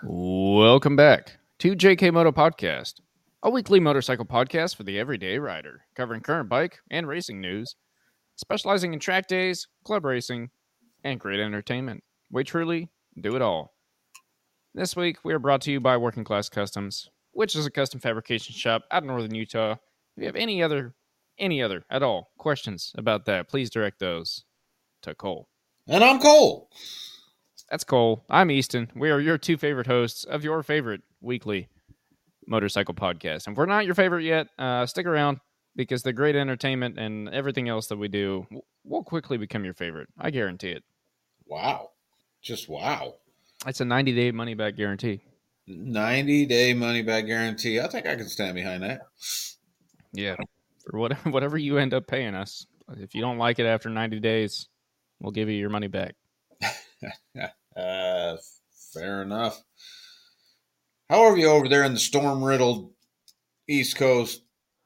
Welcome back to JK Moto Podcast, a weekly motorcycle podcast for the everyday rider, covering current bike and racing news, specializing in track days, club racing, and great entertainment. We truly do it all. This week, we are brought to you by Working Class Customs, which is a custom fabrication shop out in northern Utah. If you have any other at all questions about that, please direct those to Cole. And I'm Cole. That's Cole. I'm Easton. We are your two favorite hosts of your favorite weekly motorcycle podcast. And if we're not your favorite yet, stick around because the great entertainment and everything else that we do will quickly become your favorite. I guarantee it. Wow. Just wow. It's a 90-day money-back guarantee. 90-day money-back guarantee. I think I can stand behind that. Yeah. For whatever you end up paying us. If you don't like it after 90 days, we'll give you your money back. Fair enough. How are you over there in the storm-riddled East Coast?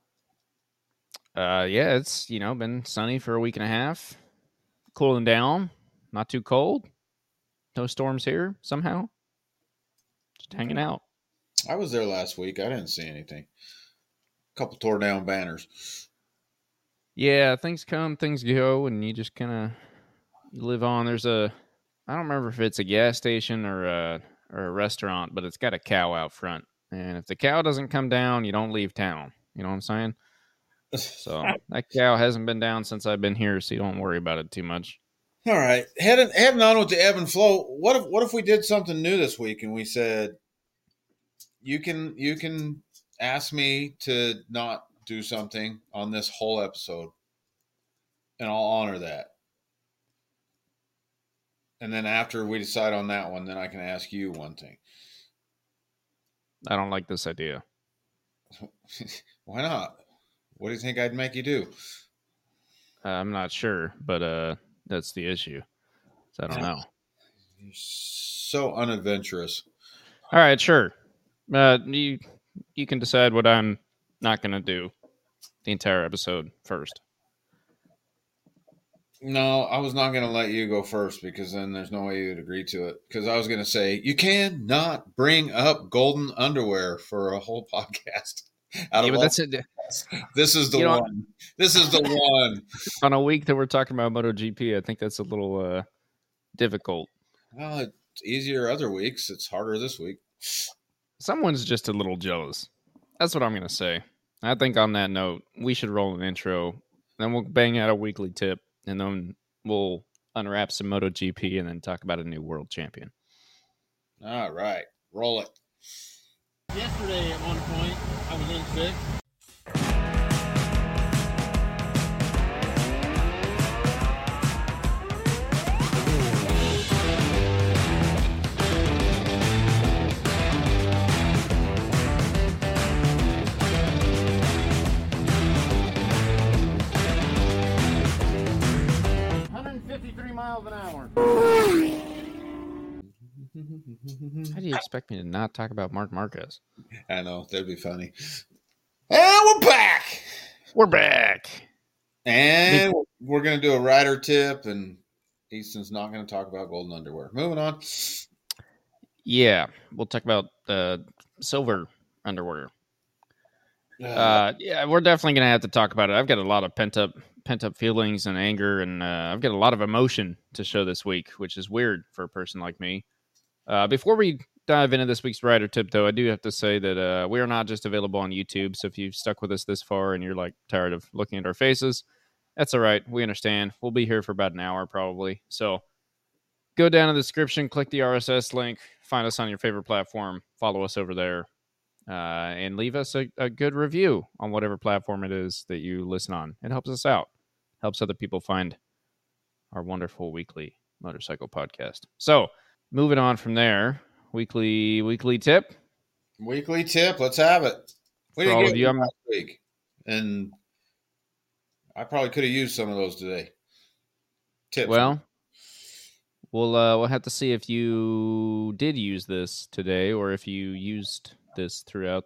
Yeah, it's, been sunny for a week and a half. Cooling down. Not too cold. No storms here, somehow. Just hanging out. I was there last week. I didn't see anything. A couple tore down banners. Yeah, things come, things go, and you just kind of live on. There's I don't remember if it's a gas station or a restaurant, but it's got a cow out front. And if the cow doesn't come down, you don't leave town. You know what I'm saying? So that cow hasn't been down since I've been here, so you don't worry about it too much. All right. Heading on with the ebb and flow. What if we did something new this week and we said, you can ask me to not do something on this whole episode, and I'll honor that. And then after we decide on that one, then I can ask you one thing. I don't like this idea. Why not? What do you think I'd make you do? I'm not sure, but that's the issue. So I don't know. You're so unadventurous. All right, sure. You can decide what I'm not going to do the entire episode first. No, I was not going to let you go first because then there's no way you'd agree to it. Because I was going to say, you cannot bring up golden underwear for a whole podcast. Yeah, but that's it. This is the one. This is the one. On a week that we're talking about MotoGP, I think that's a little difficult. Well, it's easier other weeks. It's harder this week. Someone's just a little jealous. That's what I'm going to say. I think on that note, we should roll an intro. Then we'll bang out a weekly tip. And then we'll unwrap some MotoGP and then talk about a new world champion. All right. Roll it. Yesterday at one point, I was in sick. Miles an hour. How do you expect me to not talk about Marc Marquez? I know, that'd be funny. And we're back. We're back. And we're going to do a rider tip, and Easton's not going to talk about golden underwear. Moving on. Yeah, we'll talk about silver underwear. Yeah, we're definitely going to have to talk about it. I've got a lot of pent up feelings and anger, and I've got a lot of emotion to show this week, which is weird for a person like me. Before we dive into this week's rider tip, though, I do have to say that we are not just available on YouTube. So if you've stuck with us this far and you're like tired of looking at our faces, that's all right. We understand. We'll be here for about an hour probably. So go down in the description, click the RSS link, find us on your favorite platform, follow us over there, and leave us a good review on whatever platform it is that you listen on. It helps us out. Helps other people find our wonderful weekly motorcycle podcast. So, moving on from there, weekly tip. Weekly tip. Let's have it. We didn't get you last week, and I probably could have used some of those today. Tips. Well, we'll have to see if you did use this today or if you used this throughout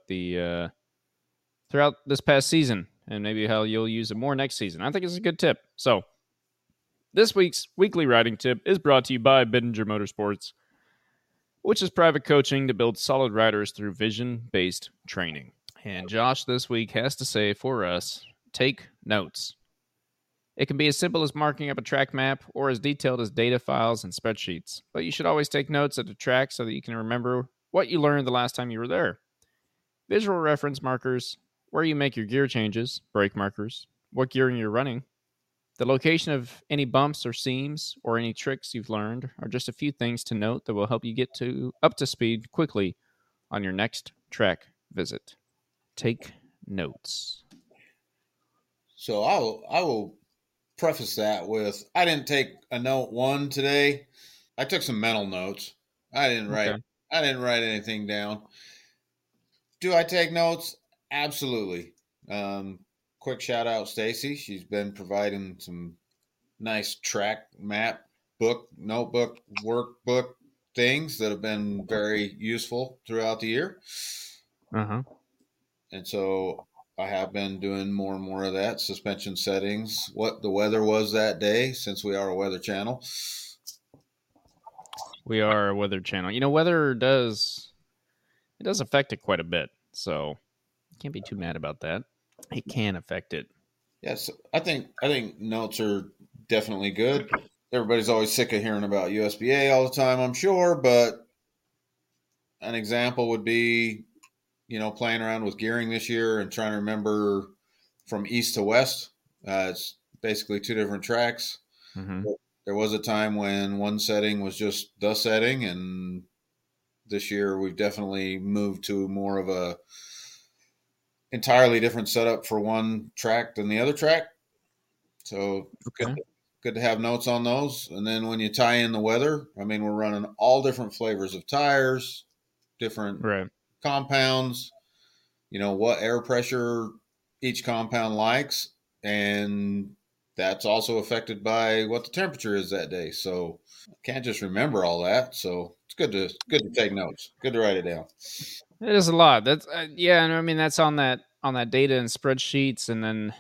this past season. And maybe how you'll use it more next season. I think it's a good tip. So, this week's weekly riding tip is brought to you by Bittinger Motorsports. which is private coaching to build solid riders through vision-based training. And Josh this week has to say for us, take notes. It can be as simple as marking up a track map or as detailed as data files and spreadsheets, but you should always take notes at the track so that you can remember what you learned the last time you were there. Visual reference markers, where you make your gear changes, brake markers, what gearing you're running, the location of any bumps or seams or any tricks you've learned are just a few things to note that will help you get up to speed quickly on your next track visit. Take notes. So I will preface that with I didn't take a note one today. I took some mental notes. I didn't write anything down. Do I take notes? Absolutely. Quick shout out Stacy. She's been providing some nice track map book, notebook, workbook things that have been very useful throughout the year. Uh-huh. And so I have been doing more and more of that. Suspension settings, what the weather was that day, since we are a weather channel. We are a weather channel. You know, weather does affect it quite a bit. So can't be too mad about that. It can affect it. Yes, I think notes are definitely good. Everybody's always sick of hearing about USBA all the time, I'm sure, but an example would be, playing around with gearing this year and trying to remember from east to west. It's basically two different tracks. Mm-hmm. There was a time when one setting was just the setting, and this year we've definitely moved to more of a entirely different setup for one track than the other track. So okay. Good to have notes on those. And then when you tie in the weather, I mean, we're running all different flavors of tires, different compounds, what air pressure each compound likes. And that's also affected by what the temperature is that day. So I can't just remember all that. So it's good to take notes. Good to write it down. It is a lot. That's yeah, and I mean that's on that data and spreadsheets, and then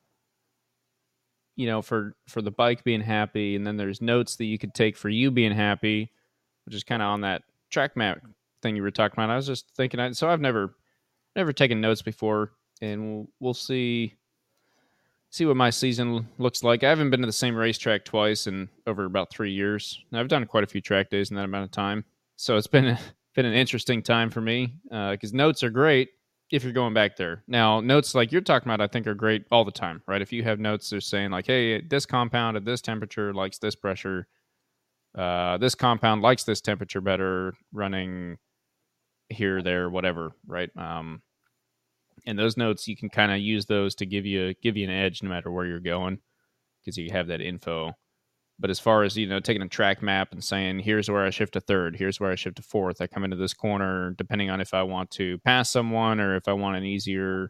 for the bike being happy, and then there's notes that you could take for you being happy, which is kind of on that track map thing you were talking about. I was just thinking, so I've never taken notes before, and we'll see what my season looks like. I haven't been to the same racetrack twice in over about 3 years. I've done quite a few track days in that amount of time, so it's been an interesting time for me because notes are great if you're going back there. Now, notes like you're talking about, I think, are great all the time, right? If you have notes they're saying like, hey, this compound at this temperature likes this pressure. This compound likes this temperature better running here, there, whatever, right? And those notes, you can kind of use those to give you an edge no matter where you're going because you have that info. But as far as, taking a track map and saying, here's where I shift to third, here's where I shift to fourth, I come into this corner, depending on if I want to pass someone or if I want an easier,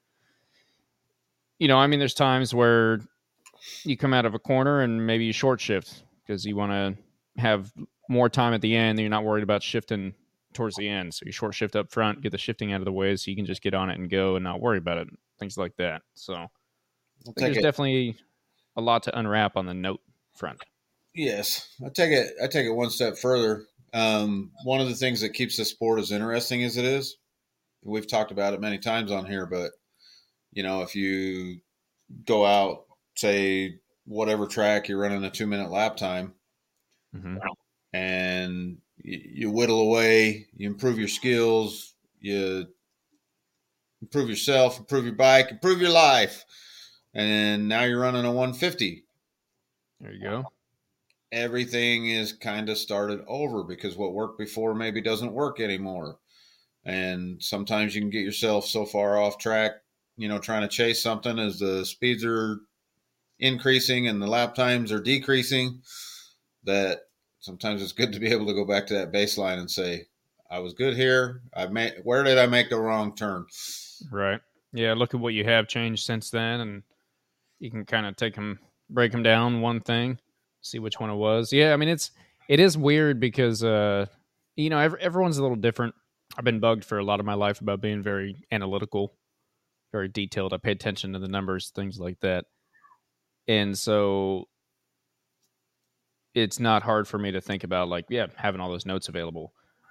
there's times where you come out of a corner and maybe you short shift because you want to have more time at the end and you're not worried about shifting towards the end. So you short shift up front, get the shifting out of the way so you can just get on it and go and not worry about it. Things like that. So I think there's definitely a lot to unwrap on the note front. Yes, I take it one step further. One of the things that keeps this sport as interesting as it is, we've talked about it many times on here, but if you go out, say whatever track you're running a 2-minute lap time, mm-hmm. and you whittle away, you improve your skills, you improve yourself, improve your bike, improve your life, and now you're running a 150. There you go. Everything is kind of started over because what worked before maybe doesn't work anymore. And sometimes you can get yourself so far off track, trying to chase something as the speeds are increasing and the lap times are decreasing, that sometimes it's good to be able to go back to that baseline and say, I was good here. Where did I make the wrong turn? Right. Yeah. Look at what you have changed since then. And you can kind of break them down one thing, see which one it was. Yeah. I mean, it is weird because, everyone's a little different. I've been bugged for a lot of my life about being very analytical, very detailed. I pay attention to the numbers, things like that. And so it's not hard for me to think about having all those notes available.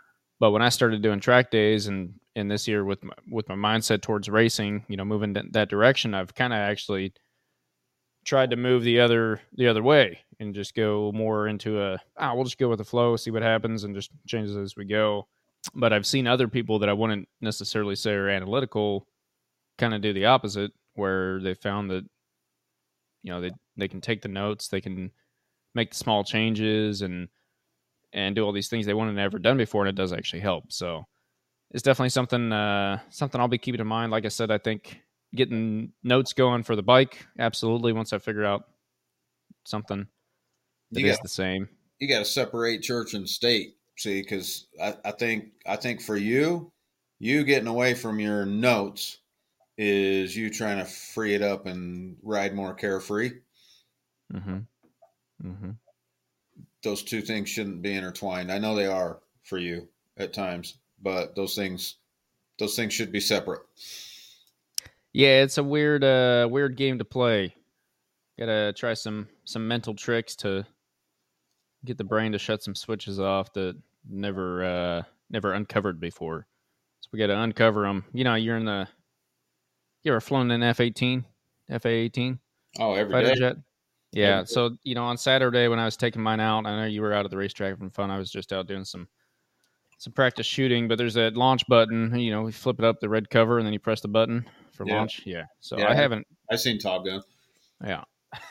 But when I started doing track days and this year with my mindset towards racing, moving that direction, I've kind of actually tried to move the other way and just go more into we'll just go with the flow, see what happens, and just change it as we go. But I've seen other people that I wouldn't necessarily say are analytical kind of do the opposite, where they found that they can take the notes, they can make the small changes and do all these things they wouldn't have ever done before, and it does actually help. So it's definitely something I'll be keeping in mind. Like I said, I think getting notes going for the bike, absolutely. Once I figure out something that is the same, you got to separate church and state. See, because I think for you getting away from your notes is you trying to free it up and ride more carefree. Mm-hmm. Mm-hmm. Those two things shouldn't be intertwined. I know they are for you at times, but those things should be separate. Yeah, it's a weird game to play. Gotta try some mental tricks to get the brain to shut some switches off that never uncovered before. So we gotta uncover them. You ever flown an F-18, FA-18? Oh, every fighter day. jet? Yeah. Every So on Saturday when I was taking mine out, I know you were out at the racetrack having fun. I was just out doing some practice shooting, but there's that launch button. You flip it up, the red cover, and then you press the button for launch. Yeah. So I haven't. I've seen Top Gun. Yeah.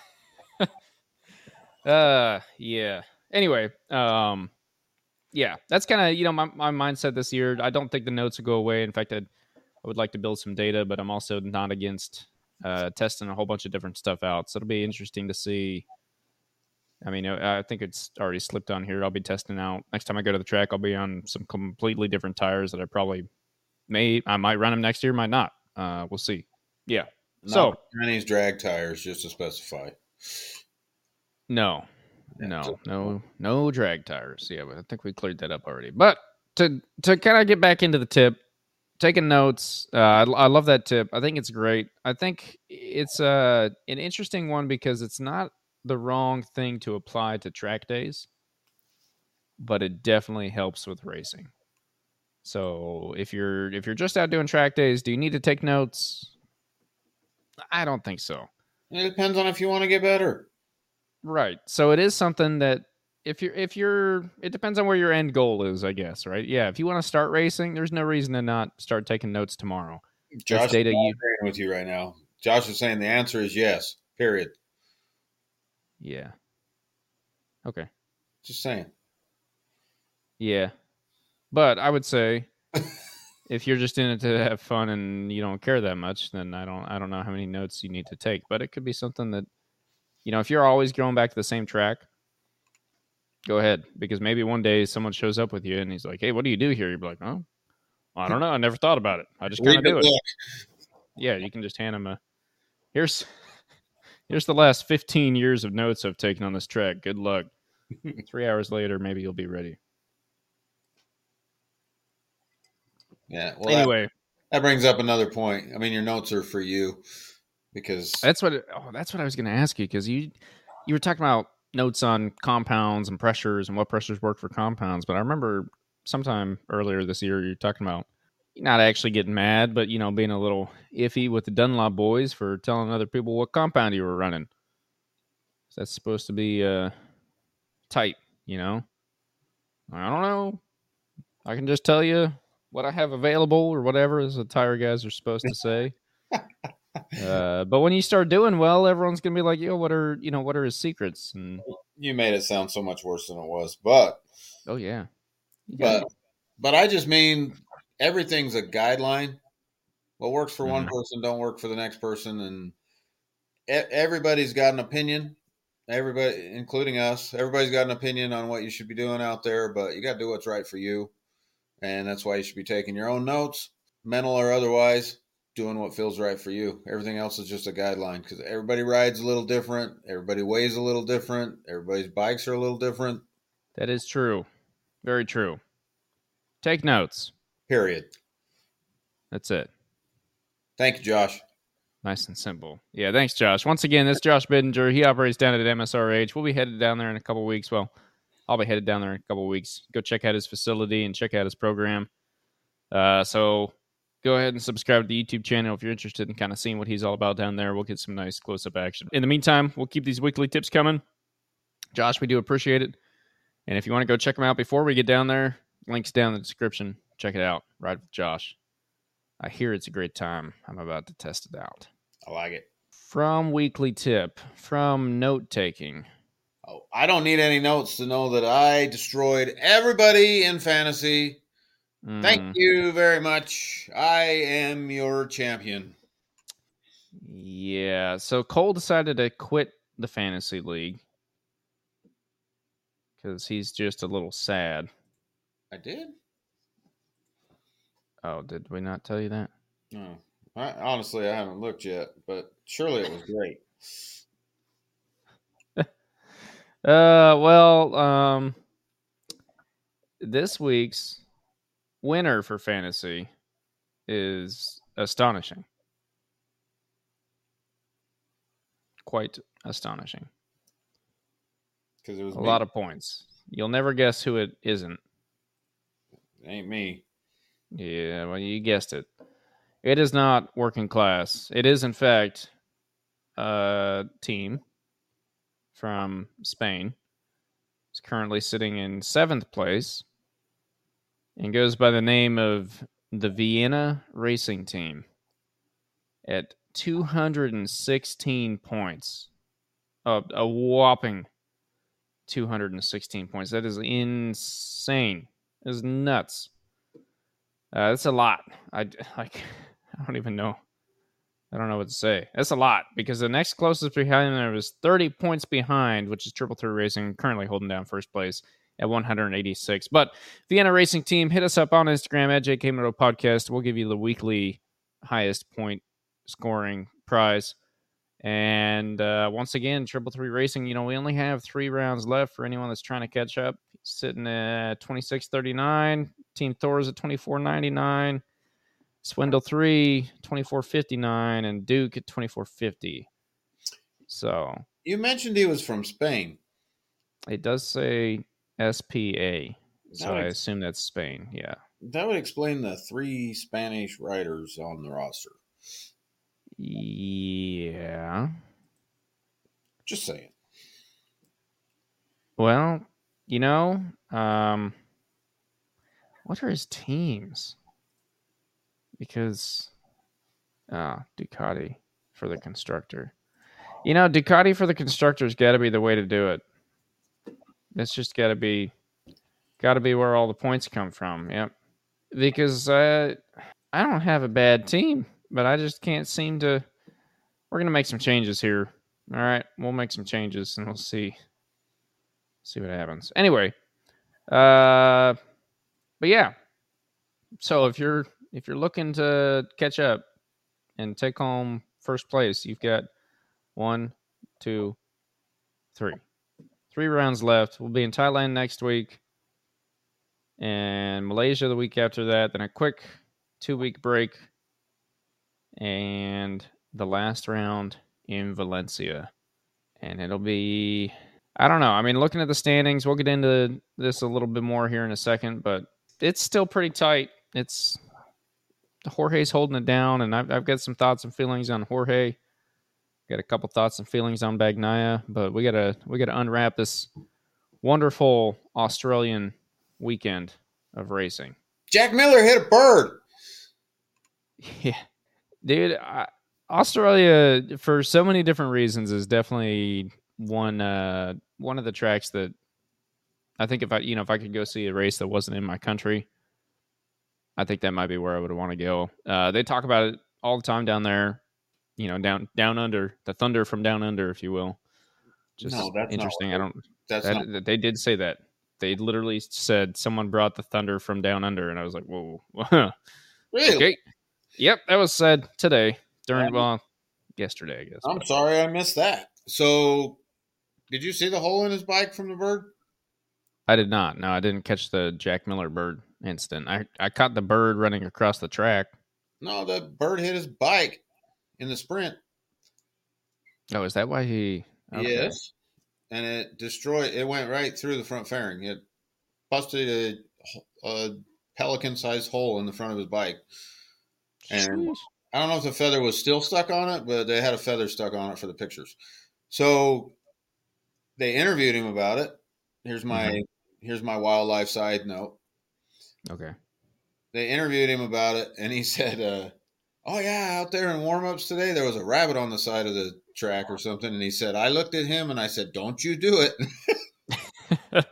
Yeah. Anyway, yeah, that's kind of, my mindset this year. I don't think the notes will go away. In fact, I would like to build some data, but I'm also not against testing a whole bunch of different stuff out. So it'll be interesting to see. I mean, I think it's already slipped on here. I'll be testing out next time I go to the track. I'll be on some completely different tires that I might run them next year, might not. We'll see. Yeah. So Chinese drag tires, just to specify. No drag tires. Yeah, but I think we cleared that up already. But to kind of get back into the tip, taking notes. I love that tip. I think it's great. I think it's an interesting one because it's not the wrong thing to apply to track days, but it definitely helps with racing. So if you're just out doing track days, do you need to take notes? I don't think so. It depends on if you want to get better. Right. So it is something that it depends on where your end goal is, I guess, right? Yeah. If you want to start racing, there's no reason to not start taking notes tomorrow. Josh is agreeing with you right now. Josh is saying the answer is yes, period. Yeah. Okay. Just saying. Yeah. But I would say if you're just in it to have fun and you don't care that much, then I don't know how many notes you need to take. But it could be something that, if you're always going back to the same track, go ahead. Because maybe one day someone shows up with you and he's like, hey, what do you do here? You'd be like, oh, I don't know. I never thought about it. I just kind of do it. Yeah, you can just hand them here's the last 15 years of notes I've taken on this track. Good luck. 3 hours later, maybe you'll be ready. Yeah. Well, anyway, that brings up another point. I mean, your notes are for you because that's what I was going to ask you, because you were talking about notes on compounds and pressures and what pressures work for compounds. But I remember sometime earlier this year, you're talking about not actually getting mad, but, being a little iffy with the Dunlop boys for telling other people what compound you were running. That's supposed to be tight, I don't know. I can just tell you what I have available or whatever, as the tire guys are supposed to say. But when you start doing well, everyone's going to be like, yo, what are his secrets? And you made it sound so much worse than it was, but. Oh, yeah. But I just mean everything's a guideline. What works for one person don't work for the next person, and everybody's got an opinion. Everybody, including us, everybody's got an opinion on what you should be doing out there, but you got to do what's right for you, and that's why you should be taking your own notes, mental or otherwise, doing what feels right for you. Everything else is just a guideline because everybody rides a little different, everybody weighs a little different, everybody's bikes are a little different. That is true. Very true. Take notes. Period. That's it. Thank you, Josh. Nice and simple. Yeah, thanks, Josh. Once again, this is Josh Bidinger. He operates down at MSRH. We'll be headed down there in a couple weeks. Well, I'll be headed down there in a couple of weeks. Go check out his facility and check out his program. So go ahead and subscribe to the YouTube channel if you're interested in kind of seeing what he's all about down there. We'll get some nice close-up action. In the meantime, we'll keep these weekly tips coming. Josh, we do appreciate it. And if you want to go check them out before we get down there, links down in the description. Check it out. Ride with Josh. I hear it's a great time. I'm about to test it out. I like it. From weekly tip, from note-taking. Oh, I don't need any notes to know that I destroyed everybody in fantasy. Thank you very much. I am your champion. Yeah, so Cole decided to quit the fantasy league because he's just a little sad. I did? Oh, did we not tell you that? No. Honestly, I haven't looked yet, but surely it was great. This week's winner for fantasy is astonishing. Quite astonishing. Because it was a lot of points. You'll never guess who it isn't. It ain't me. Yeah, well, you guessed it. It is not working class. It is, in fact, a team from Spain. It's currently sitting in 7th place and goes by the name of the Vienna Racing Team at 216 points. A whopping 216 points. That is insane. It is nuts. That's a lot. I don't even know. I don't know what to say. That's a lot because the next closest behind there was 30 points behind, which is Triple Threat Racing, currently holding down first place at 186. But Vienna Racing Team, hit us up on Instagram at JK Moto Podcast. We'll give you the weekly highest point scoring prize. And once again, Triple Threat Racing, we only have 3 rounds left for anyone that's trying to catch up. Sitting at 26.39. Team Thor's at 24.99. Swindle 3, 24.59, and Duke at 24.50. So you mentioned he was from Spain. It does say SPA, so I assume that's Spain. Yeah, that would explain the 3 Spanish riders on the roster. Yeah, just saying. Well, what are his teams? Because Ducati for the constructor. Ducati for the constructor's got to be the way to do it. It's just got to be where all the points come from. Yep. Because I don't have a bad team, but I just can't seem to. We're gonna make some changes here. All right, we'll make some changes and we'll see what happens. Anyway, but yeah. So if you're looking to catch up and take home first place, you've got 1, 2, 3. 3 rounds left. We'll be in Thailand next week and Malaysia the week after that. Then a quick 2-week break and the last round in Valencia. And it'll be, I don't know. I mean, looking at the standings, we'll get into this a little bit more here in a second, but it's still pretty tight. It's Jorge's holding it down, and I've got some thoughts and feelings on Jorge. Got a couple thoughts and feelings on Bagnaia, but we gotta unwrap this wonderful Australian weekend of racing. Jack Miller hit a bird. Yeah, dude. Australia, for so many different reasons, is definitely one of the tracks that I think if I could go see a race that wasn't in my country, I think that might be where I would want to go. They talk about it all the time down there, down under, the thunder from down under, if you will. Just that's interesting. They did say that. They literally said someone brought the thunder from down under, and I was like, whoa. Really? Okay. Yep, that was said today yesterday, I guess. I'm sorry I missed that. So, did you see the hole in his bike from the bird? I did not. No, I didn't catch the Jack Miller bird incident. I caught the bird running across the track. No, the bird hit his bike in the sprint. Oh, is that why he... Okay. Yes. and it destroyed. It went right through the front fairing. It busted a pelican-sized hole in the front of his bike. And Sheesh. I don't know if the feather was still stuck on it, but they had a feather stuck on it for the pictures. So they interviewed him about it. Here's my wildlife side note. Okay. They interviewed him about it, and he said, "Oh yeah, out there in warm-ups today, there was a rabbit on the side of the track or something." And he said, "I looked at him and I said, 'Don't you do it.'"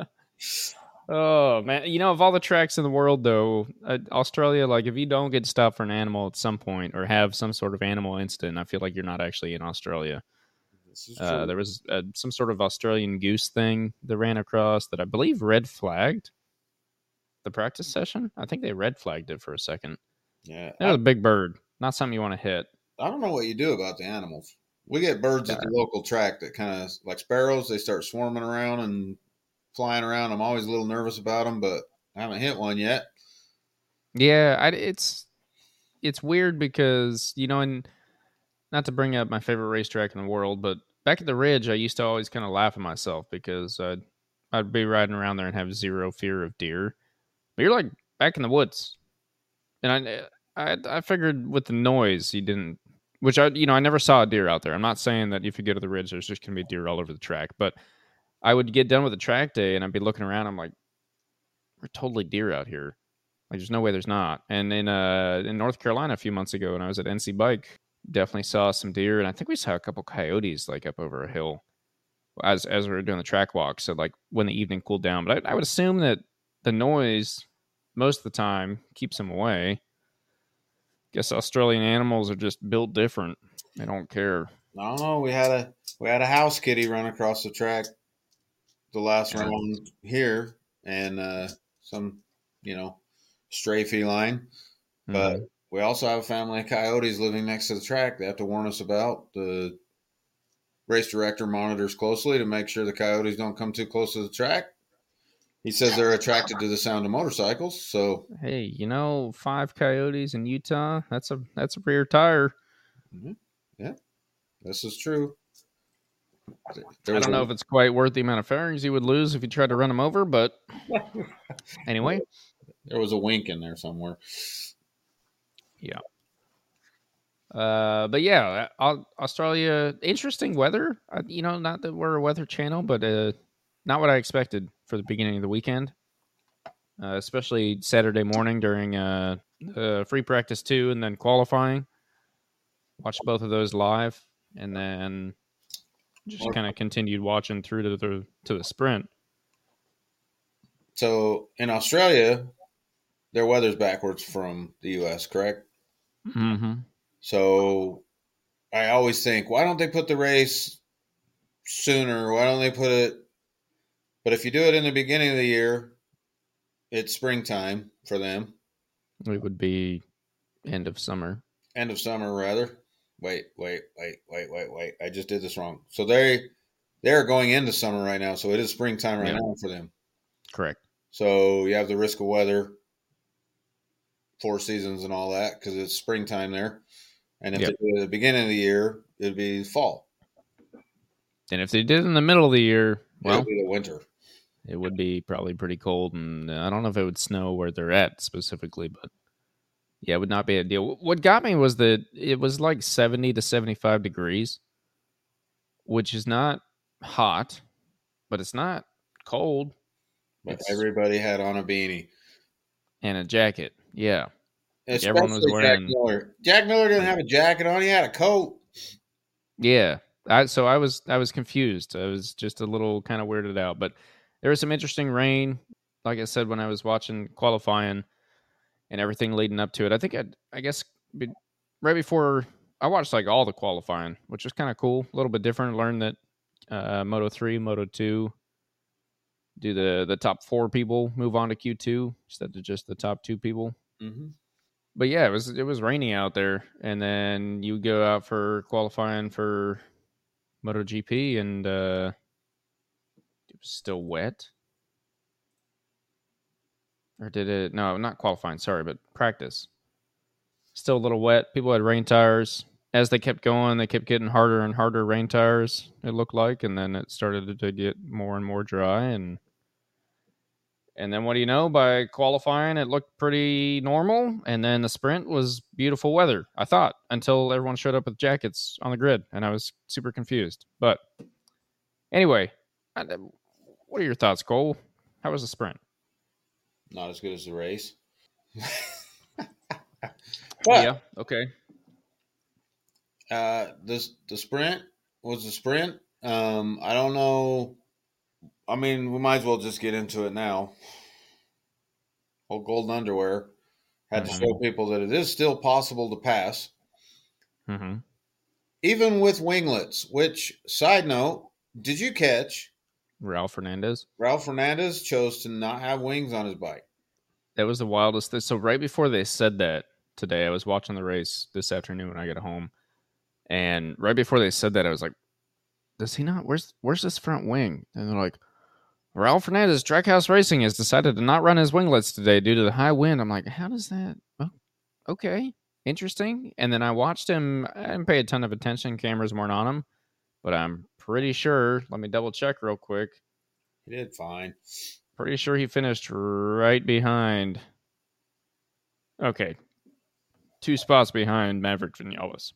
Oh man, of all the tracks in the world, though, Australia, like if you don't get stopped for an animal at some point or have some sort of animal incident, I feel like you're not actually in Australia. This is true. There was some sort of Australian goose thing that ran across that I believe red flagged the practice session. I think they red flagged it for a second. Yeah, That was a big bird, not something you want to hit. I don't know what you do about the animals. We get birds at the local track that kind of like sparrows. They start swarming around and flying around. I'm always a little nervous about them, but I haven't hit one yet. Yeah, it's weird because and not to bring up my favorite racetrack in the world, but back at the Ridge, I used to always kind of laugh at myself because I'd be riding around there and have zero fear of deer. But you're like back in the woods, and I figured with the noise you didn't. Which I never saw a deer out there. I'm not saying that if you go to the Ridge, there's just gonna be deer all over the track, but I would get done with the track day and I'd be looking around. I'm like, we're totally deer out here. Like, there's no way there's not. And in North Carolina a few months ago when I was at NC Bike, definitely saw some deer, and I think we saw a couple coyotes like up over a hill as we were doing the track walk. So like when the evening cooled down, but I would assume that the noise most of the time keeps them away. Guess Australian animals are just built different. They don't care. No, we had a house kitty run across the track the last round here, and some stray feline, but we also have a family of coyotes living next to the track. They have to warn us about. The race director monitors closely to make sure the coyotes don't come too close to the track. He says they're attracted to the sound of motorcycles. So hey, 5 coyotes in Utah, that's a rear tire. Yeah, this is true. I don't know if it's quite worth the amount of fairings you would lose if you tried to run them over, but anyway. There was a wink in there somewhere. Yeah. But yeah, Australia, interesting weather. Not that we're a weather channel, but not what I expected for the beginning of the weekend. Especially Saturday morning during free practice 2 and then qualifying. Watched both of those live, and then just kind of continued watching through to the sprint. So in Australia, their weather's backwards from the U.S., correct? Mm-hmm. So I always think, why don't they put the race sooner? Why don't they put it? But if you do it in the beginning of the year, it's springtime for them. It would be end of summer. End of summer, rather. Wait. I just did this wrong. So they're going into summer right now. So it is springtime right now for them. Correct. So you have the risk of weather, 4 seasons and all that, because it's springtime there. And if they do it at the beginning of the year, it'd be fall. And if they did it in the middle of the year, well, it'd be the winter. It would be probably pretty cold, and I don't know if it would snow where they're at specifically, but yeah, it would not be a deal. What got me was that it was like 70 to 75 degrees, which is not hot, but it's not cold. But everybody had on a beanie. And a jacket, yeah. Especially everyone was wearing... Jack Miller. Jack Miller didn't have a jacket on, he had a coat. Yeah. I was confused. I was just a little kind of weirded out, but there was some interesting rain, like I said, when I was watching qualifying and everything leading up to it. I think I guess right before I watched like all the qualifying, which was kind of cool, a little bit different. I learned that Moto3, Moto2 do the top 4 people move on to Q2 instead of just the top 2 people. Mm-hmm. But yeah, it was rainy out there, and then you go out for qualifying for MotoGP, and it was still wet. Or did it? No, not qualifying. Sorry, but practice. Still a little wet. People had rain tires. as they kept going, they kept getting harder and harder rain tires, it looked like, and then it started to get more and more dry. And then what do you know? By qualifying, it looked pretty normal. And then the sprint was beautiful weather, I thought, until everyone showed up with jackets on the grid. And I was super confused. But anyway, what are your thoughts, Cole? How was the sprint? Not as good as the race. Yeah, okay. The sprint was the sprint. I don't know. I mean, we might as well just get into it now. Old Golden Underwear had to show people that it is still possible to pass. Mm-hmm. Even with winglets, which, side note, did you catch? Ralph Fernandez chose to not have wings on his bike. That was the wildest thing. So right before they said that today, I was watching the race this afternoon when I get home. And right before they said that, I was like, does he not? Where's this front wing? And they're like, Ralph Fernandez, Trackhouse Racing, has decided to not run his winglets today due to the high wind. I'm like, how does that? Oh, okay, interesting. And then I watched him. I didn't pay a ton of attention. Cameras weren't on him, but I'm pretty sure. Let me double check real quick. He did fine. Pretty sure he finished right behind. Okay, 2 spots behind Maverick Vinales.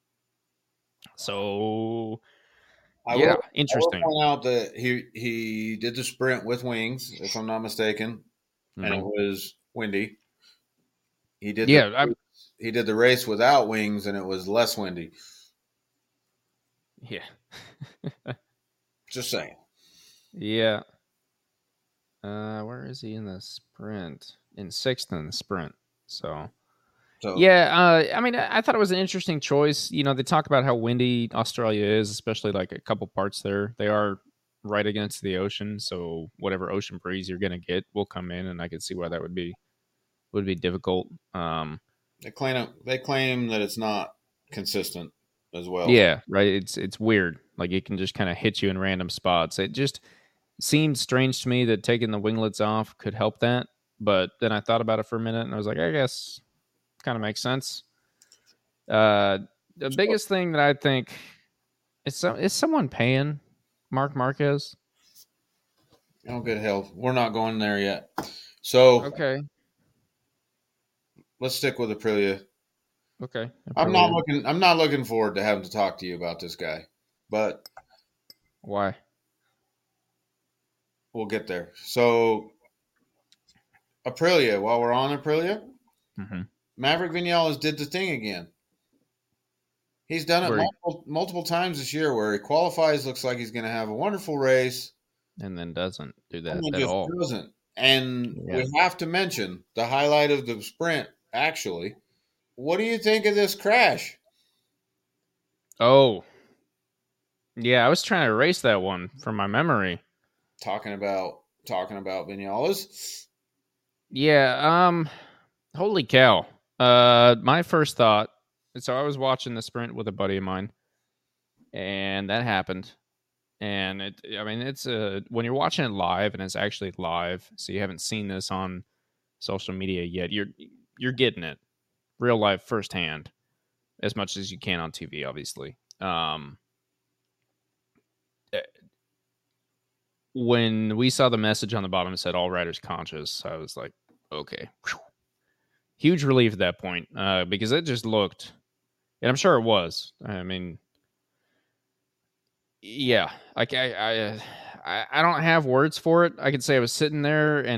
So, interesting. I will point out that he did the sprint with wings, if I'm not mistaken, and it was windy. He did the race without wings, and it was less windy. Yeah. Just saying. Yeah. Where is he in the sprint? In 6th in the sprint. So yeah, I mean, I thought it was an interesting choice. You know, they talk about how windy Australia is, especially like a couple parts there. They are right against the ocean, so whatever ocean breeze you're going to get will come in, and I could see why that would be difficult. They claim that it's not consistent as well. Yeah, right. It's weird. Like it can just kind of hit you in random spots. It just seemed strange to me that taking the winglets off could help that. But then I thought about it for a minute, and I was like, I guess kind of makes sense. The biggest thing that I think is someone paying Marc Marquez. Oh, good hell, we're not going there yet. So okay, let's stick with Aprilia. Okay, I'm not looking forward to having to talk to you about this guy, but why? We'll get there. So Aprilia, while we're on Aprilia, Maverick Vinales did the thing again. He's done it multiple times this year where he qualifies, looks like he's going to have a wonderful race. And then doesn't do that at all. Doesn't. And we have to mention the highlight of the sprint, actually. What do you think of this crash? Oh. Yeah, I was trying to erase that one from my memory. Talking about Vinales? Yeah, holy cow. My first thought, so I was watching the sprint with a buddy of mine, and that happened. And it's when you're watching it live, and it's actually live, so you haven't seen this on social media yet. You're getting it real life firsthand, as much as you can on TV, obviously. When we saw the message on the bottom that said all riders conscious, I was like, okay. Whew. Huge relief at that point, because it just looked, and I'm sure it was. I mean, yeah, like I don't have words for it. I could say I was sitting there and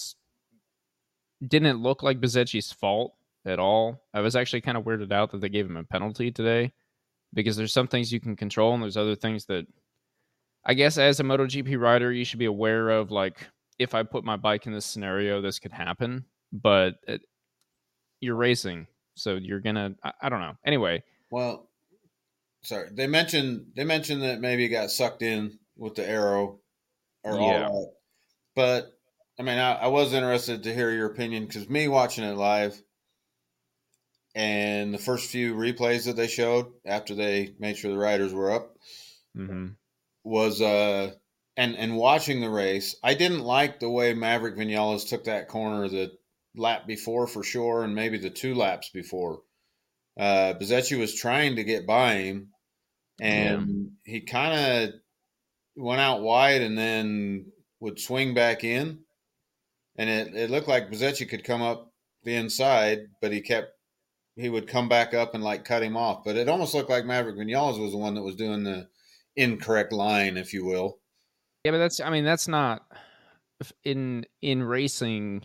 didn't look like Bezzecchi's fault at all. I was actually kind of weirded out that they gave him a penalty today, because there's some things you can control and there's other things that I guess as a MotoGP rider, you should be aware of, like, if I put my bike in this scenario, this could happen, but you're racing. So you're going to, I don't know. Anyway. Well, sorry. They mentioned that maybe it got sucked in with the arrow or all that. But I mean, I was interested to hear your opinion, because me watching it live and the first few replays that they showed after they made sure the riders were up, was and watching the race, I didn't like the way Maverick Vinales took that corner the lap before, for sure, and maybe the 2 laps before. Bezecchi was trying to get by him, Yeah. and he kind of went out wide and then would swing back in. And it looked like Bezecchi could come up the inside, but he would come back up and like cut him off. But it almost looked like Maverick Vinales was the one that was doing the incorrect line, if you will. Yeah, but that's not in racing.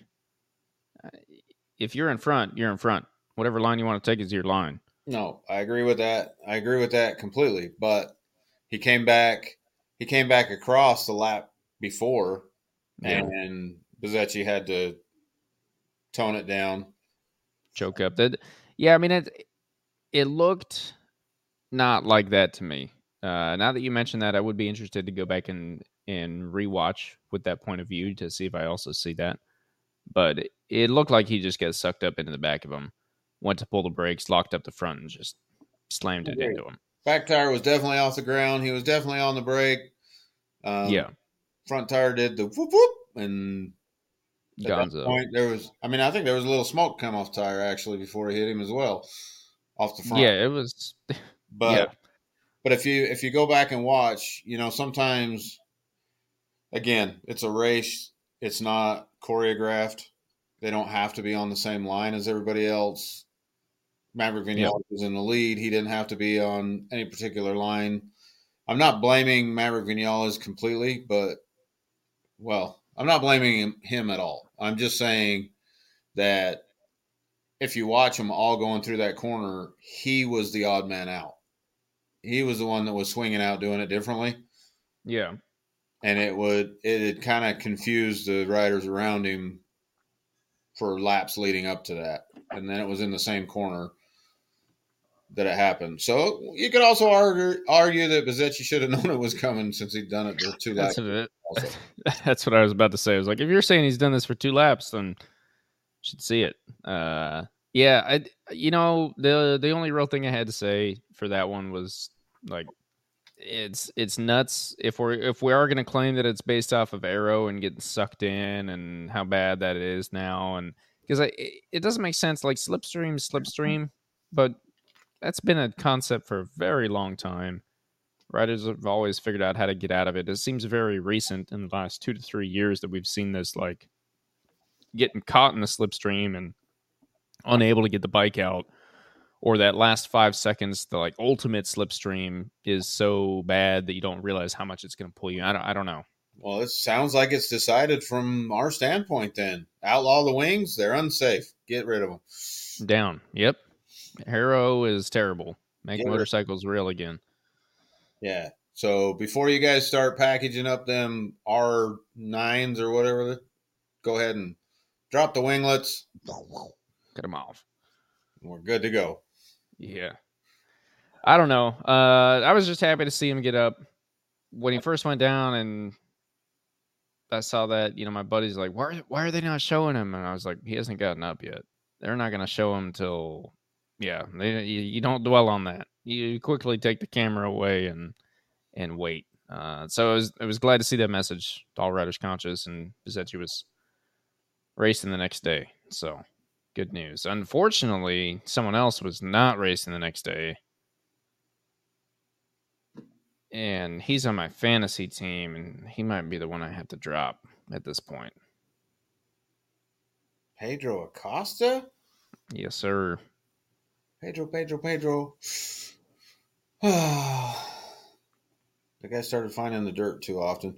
If you're in front, you're in front. Whatever line you want to take is your line. No, I agree with that. I agree with that completely. But he came back. He came back across the lap before, Yeah. and Bezecchi had to tone it down. Choke up. Yeah, I mean it looked not like that to me. Now that you mentioned that, I would be interested to go back and rewatch with that point of view to see if I also see that. But it looked like he just got sucked up into the back of him, went to pull the brakes, locked up the front, and just slammed it into him. Back tire was definitely off the ground. He was definitely on the brake. Yeah. Front tire did the whoop whoop, and at that Gonzo. point I think there was a little smoke come off the tire actually before he hit him as well, off the front. Yeah, it was. But if you go back and watch, sometimes, again, it's a race. It's not choreographed. They don't have to be on the same line as everybody else. Maverick Vinales was in the lead. He didn't have to be on any particular line. I'm not blaming Maverick Vinales completely, but, I'm not blaming him at all. I'm just saying that if you watch them all going through that corner, he was the odd man out. He was the one that was swinging out, doing it differently. Yeah. And it kind of confused the riders around him for laps leading up to that. And then it was in the same corner that it happened. So you could also argue that Bezecchi should have known it was coming since he'd done it for 2 laps. That's what I was about to say. I was like, if you're saying he's done this for 2 laps, then you should see it. The only real thing I had to say for that one was like, it's nuts if we are going to claim that it's based off of aero and getting sucked in and how bad that is now, and because it doesn't make sense. Like slipstream, but that's been a concept for a very long time. Riders have always figured out how to get out of it. It seems very recent in the last 2 to 3 years that we've seen this, like getting caught in the slipstream and unable to get the bike out, or that last 5 seconds, the like ultimate slipstream is so bad that you don't realize how much it's going to pull you. I don't know. Well, it sounds like it's decided from our standpoint then. Outlaw the wings. They're unsafe. Get rid of them. Down. Yep. Haro is terrible. Make motorcycles real again. Yeah. So before you guys start packaging up them R9s or whatever, go ahead and drop the winglets. Get them off. We're good to go. Yeah. I don't know. I was just happy to see him get up. When he first went down and I saw that, my buddy's like, why are they not showing him? And I was like, he hasn't gotten up yet. They're not going to show him till, you don't dwell on that. You quickly take the camera away and wait. So I was glad to see that message to all riders conscious, and Bezecchi was racing the next day. So good news. Unfortunately, someone else was not racing the next day. And he's on my fantasy team, and he might be the one I have to drop at this point. Pedro Acosta? Yes, sir. Pedro. The guy started finding the dirt too often.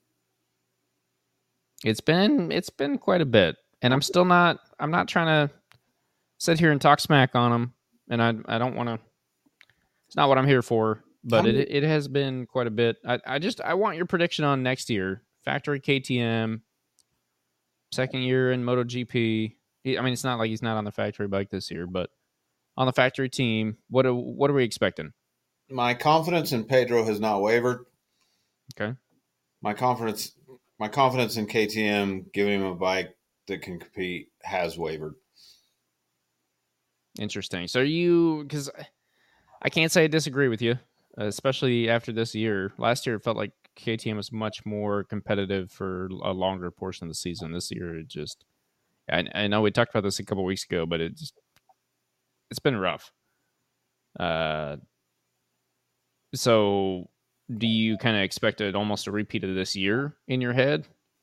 It's been quite a bit, and I'm not trying to sit here and talk smack on him, and I don't want to. It's not what I'm here for. But it has been quite a bit. I want your prediction on next year. Factory KTM, second year in MotoGP. It's not like he's not on the factory bike this year, but on the factory team, what are we expecting? My confidence in Pedro has not wavered. Okay. My confidence in KTM giving him a bike that can compete has wavered. Interesting. So because I can't say I disagree with you. Especially after this year. Last year, it felt like KTM was much more competitive for a longer portion of the season. This year, it just... I know we talked about this a couple weeks ago, but it's been rough. Uh, so do you kind of expect it almost a repeat of this year in your head?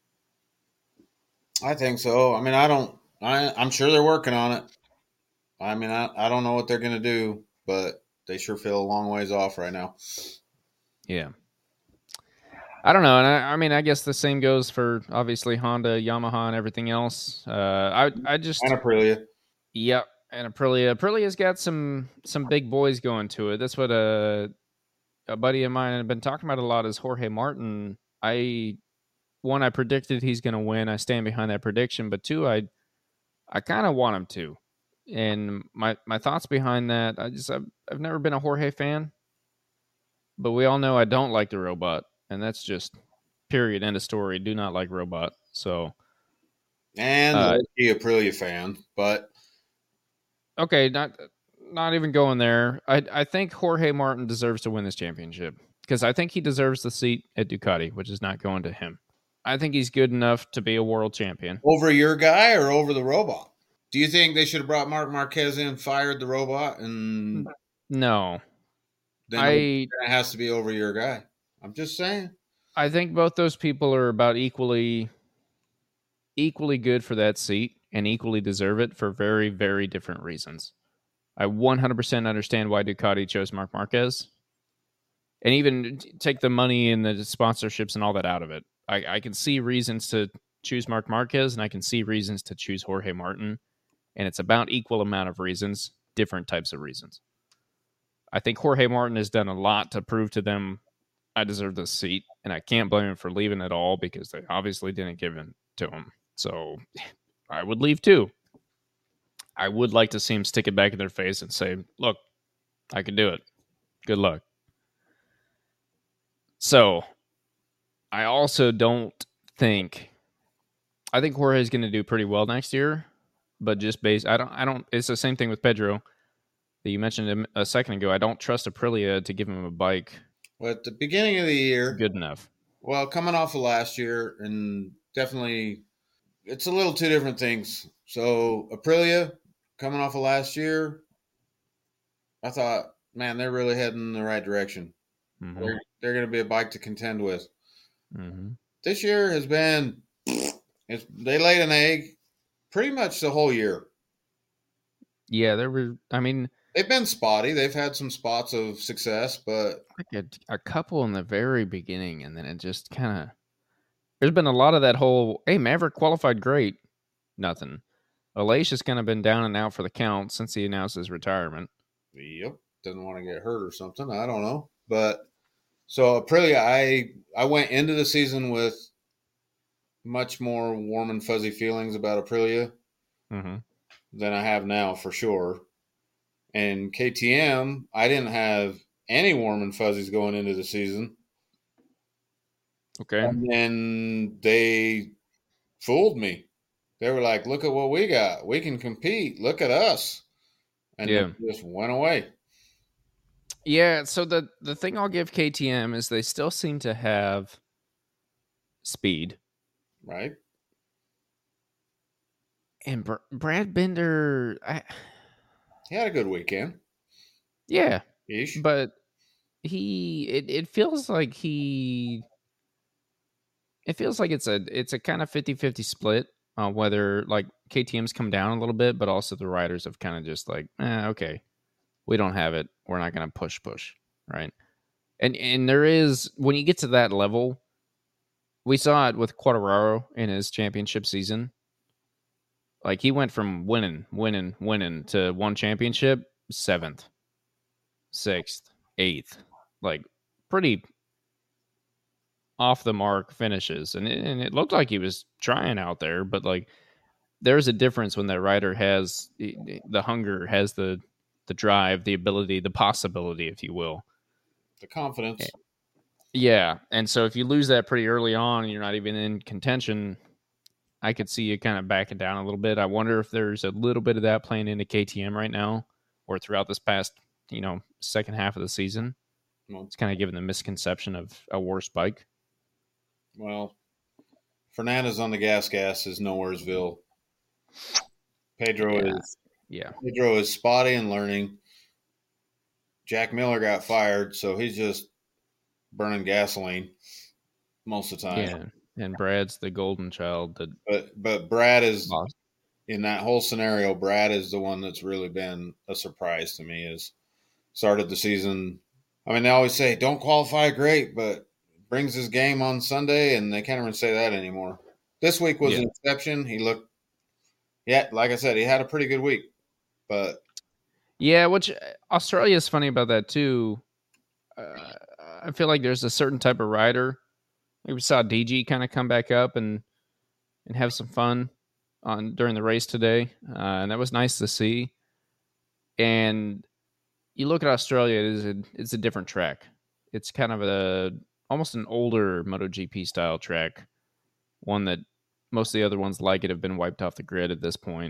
I think so. I mean, I don't. I'm sure they're working on it. I mean, I don't know what they're going to do, but they sure feel a long ways off right now. Yeah. I don't know, and I mean, I guess the same goes for obviously Honda, Yamaha, and everything else. I And just Aprilia. yeah, and Aprilia's got some big boys going to it. That's what a buddy of mine had been talking about a lot is Jorge Martin. I predicted he's going to win. I stand behind that prediction, but two, I kind of want him to. And my thoughts behind that, I've never been a Jorge fan, but we all know I don't like the robot, and that's just period, end of story. Do not like robot. So And uh low-key Aprilia fan, but okay, not even going there. I think Jorge Martin deserves to win this championship because I think he deserves the seat at Ducati, which is not going to him. I think he's good enough to be a world champion. over your guy or over the robot? Do you think they should have brought Mark Marquez in, fired the robot, and No. then I it has to be over your guy? I'm just saying. I think both those people are about equally good for that seat and equally deserve it for very, very different reasons. I 100% understand why Ducati chose Mark Marquez, and even take the money and the sponsorships and all that out of it. I can see reasons to choose Mark Marquez, and I can see reasons to choose Jorge Martin, and it's about equal amount of reasons, different types of reasons. I think Jorge Martin has done a lot to prove to them I deserve this seat, and I can't blame him for leaving at all because they obviously didn't give it to him. So I would leave too. I would like to see him stick it back in their face and say, "Look, I can do it. Good luck." So I also don't think I think Jorge is going to do pretty well next year, but just based, I don't. It's the same thing with Pedro that you mentioned a second ago. I don't trust Aprilia to give him a bike But at the beginning of the year, good enough. well, coming off of last year, and definitely, it's a little two different things. So Aprilia, coming off of last year, I thought, man, they're really heading in the right direction. Mm-hmm. They're going to be a bike to contend with. Mm-hmm. This year has been, they laid an egg pretty much the whole year. Yeah, there were. I mean, They've been spotty. They've had some spots of success, but like a couple in the very beginning, and then it just kind of. There's been a lot of that whole. Hey, Maverick qualified great. Nothing. Alesia's kind of been down and out for the count since he announced his retirement. yep, doesn't want to get hurt or something. I don't know. But so Aprilia, I went into the season with much more warm and fuzzy feelings about Aprilia Mm-hmm. than I have now for sure. And KTM, I didn't have any warm and fuzzies going into the season. Okay. And then they fooled me. They were like, look at what we got. We can compete. Look at us. And Yeah. it just went away. Yeah. So the thing I'll give KTM is they still seem to have speed. Right? And Brad Binder, He had a good weekend. yeah, Ish. but it feels like it's a kind of 50-50 split on whether like KTM's come down a little bit, but also the riders have kind of just like, okay, we don't have it. We're not going to push, right? And there is when you get to that level, we saw it with Quartararo in his championship season. Like he went from winning to one championship, 7th, 6th, 8th, like pretty off the mark finishes, and it looked like he was trying out there, but like there's a difference when that rider has the hunger, has the drive, the ability, the possibility, if you will. The confidence. Yeah, and so if you lose that pretty early on, and you're not even in contention. I could see you kind of backing down a little bit. I wonder if there's a little bit of that playing into KTM right now, or throughout this past, second half of the season. Well, It's kind of given the misconception of a worse bike. well, Fernandez on the gas is Nowheresville. Pedro Yeah. is Yeah. Pedro is spotty and learning. Jack Miller got fired, so he's just burning gasoline most of the time. Yeah, and Brad's the golden child that But Brad is lost. in that whole scenario. Brad is the one that's really been a surprise to me. Is started the season. I mean, they always say don't qualify great, but brings his game on Sunday, and they can't even say that anymore. This week was Yeah. an exception. He looked, yeah, like I said, he had a pretty good week, but Yeah, which Australia is funny about that too. Uh, I feel like there's a certain type of rider. We saw DG kind of come back up and have some fun on during the race today, and that was nice to see. And you look at Australia; it's a different track. It's kind of almost an older MotoGP style track, one that most of the other ones like it have been wiped off the grid at this point.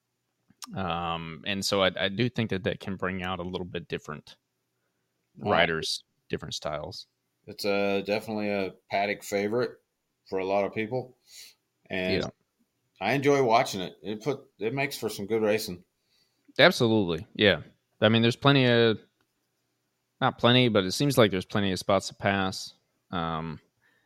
And so I do think that can bring out a little bit different riders, different styles. it's definitely a paddock favorite for a lot of people, and Yeah, I enjoy watching it. It makes for some good racing. absolutely. Yeah, I mean, there's plenty of not plenty, but it seems like there's plenty of spots to pass. High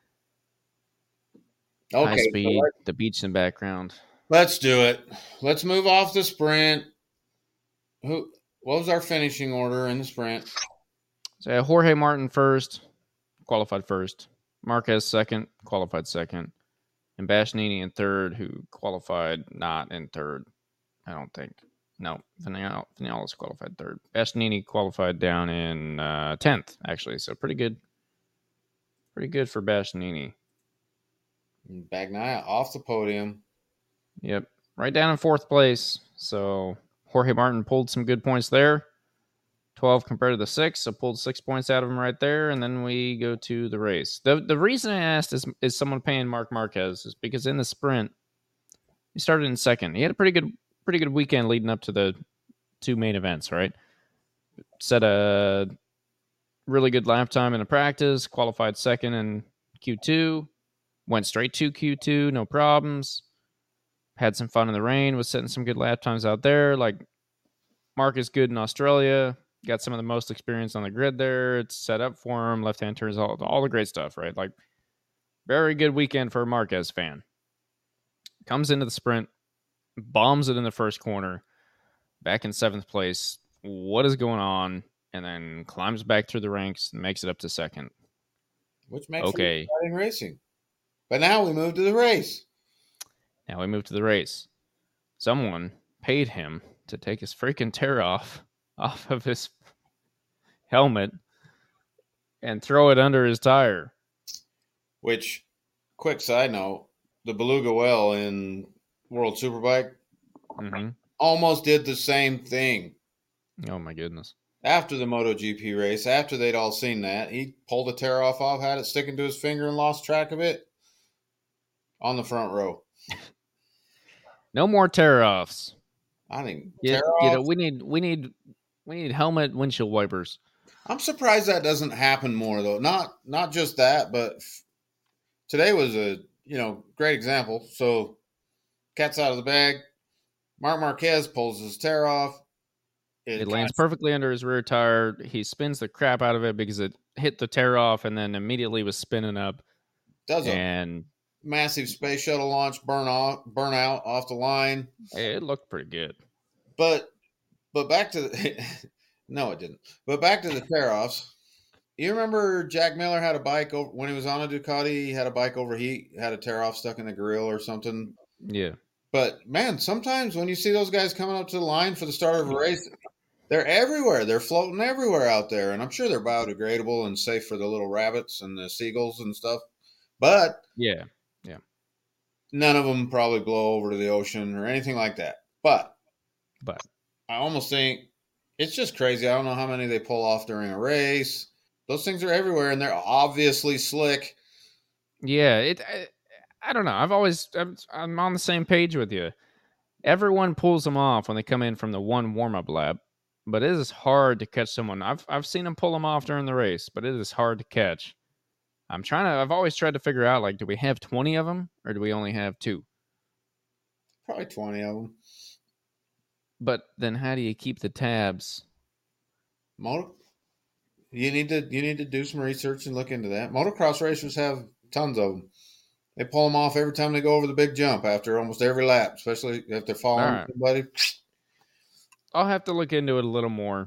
Okay, speed, the beach in the background. let's do it. Let's move off the sprint. Who? What was our finishing order in the sprint? So Jorge Martin first, qualified first. Marquez second, qualified second. And Bastianini in third, who qualified not in third. I don't think. No, Vinales qualified third. Bastianini qualified down in 10th, actually. So pretty good. Pretty good for Bastianini. Bagnaia off the podium. Yep. Right down in fourth place. So Jorge Martin pulled some good points there. 12 compared to the 6, so pulled 6 points out of him right there, and then we go to the race. The reason I asked is someone paying Marc Marquez is because in the sprint, he started in second. He had a pretty good weekend leading up to the two main events, right? Set a really good lap time in the practice, qualified second in Q2, went straight to Q2, no problems. Had some fun in the rain, was setting some good lap times out there. Like, Mark is good in Australia. Got some of the most experience on the grid there. It's set up for him. Left-hand turns, all the great stuff, right? Like, very good weekend for a Marquez fan. Comes into the sprint, bombs it in the first corner, back in 7th place. What is going on? And then climbs back through the ranks and makes it up to second. Which makes Okay. exciting racing. But now we move to the race. Now we move to the race. Someone paid him to take his freaking tear off of his helmet and throw it under his tire. Which, quick side note, the Beluga Well in World Superbike almost did the same thing. Oh, my goodness. After the MotoGP race, after they'd all seen that, he pulled a tear off, had it sticking to his finger and lost track of it on the front row. No more tear offs. I think we need helmet windshield wipers. I'm surprised that doesn't happen more though. Not just that, but today was a great example. So, cat's out of the bag. Marc Marquez pulls his tear off. It lands perfectly under his rear tire. He spins the crap out of it because it hit the tear off and then immediately was spinning up. Does a massive space shuttle launch burnout off the line. It looked pretty good. But back to the no, it didn't. But back to the tear offs. You remember Jack Miller had a bike when he was on a Ducati. He had a bike overheat, had a tear off stuck in the grill or something. Yeah. But man, sometimes when you see those guys coming up to the line for the start of a race, they're everywhere. They're floating everywhere out there, and I'm sure they're biodegradable and safe for the little rabbits and the seagulls and stuff. But yeah, none of them probably blow over to the ocean or anything like that. But I almost think it's just crazy. I don't know how many they pull off during a race. Those things are everywhere, and they're obviously slick. Yeah, I don't know. I'm on the same page with you. Everyone pulls them off when they come in from the one warm-up lap, but it is hard to catch someone. I've seen them pull them off during the race, but it is hard to catch. I've always tried to figure out, like, do we have 20 of them or do we only have 2? Probably 20 of them. But then how do you keep the tabs? You need to do some research and look into that. Motocross racers have tons of them. They pull them off every time they go over the big jump after almost every lap, especially if they're All following right. somebody. I'll have to look into it a little more.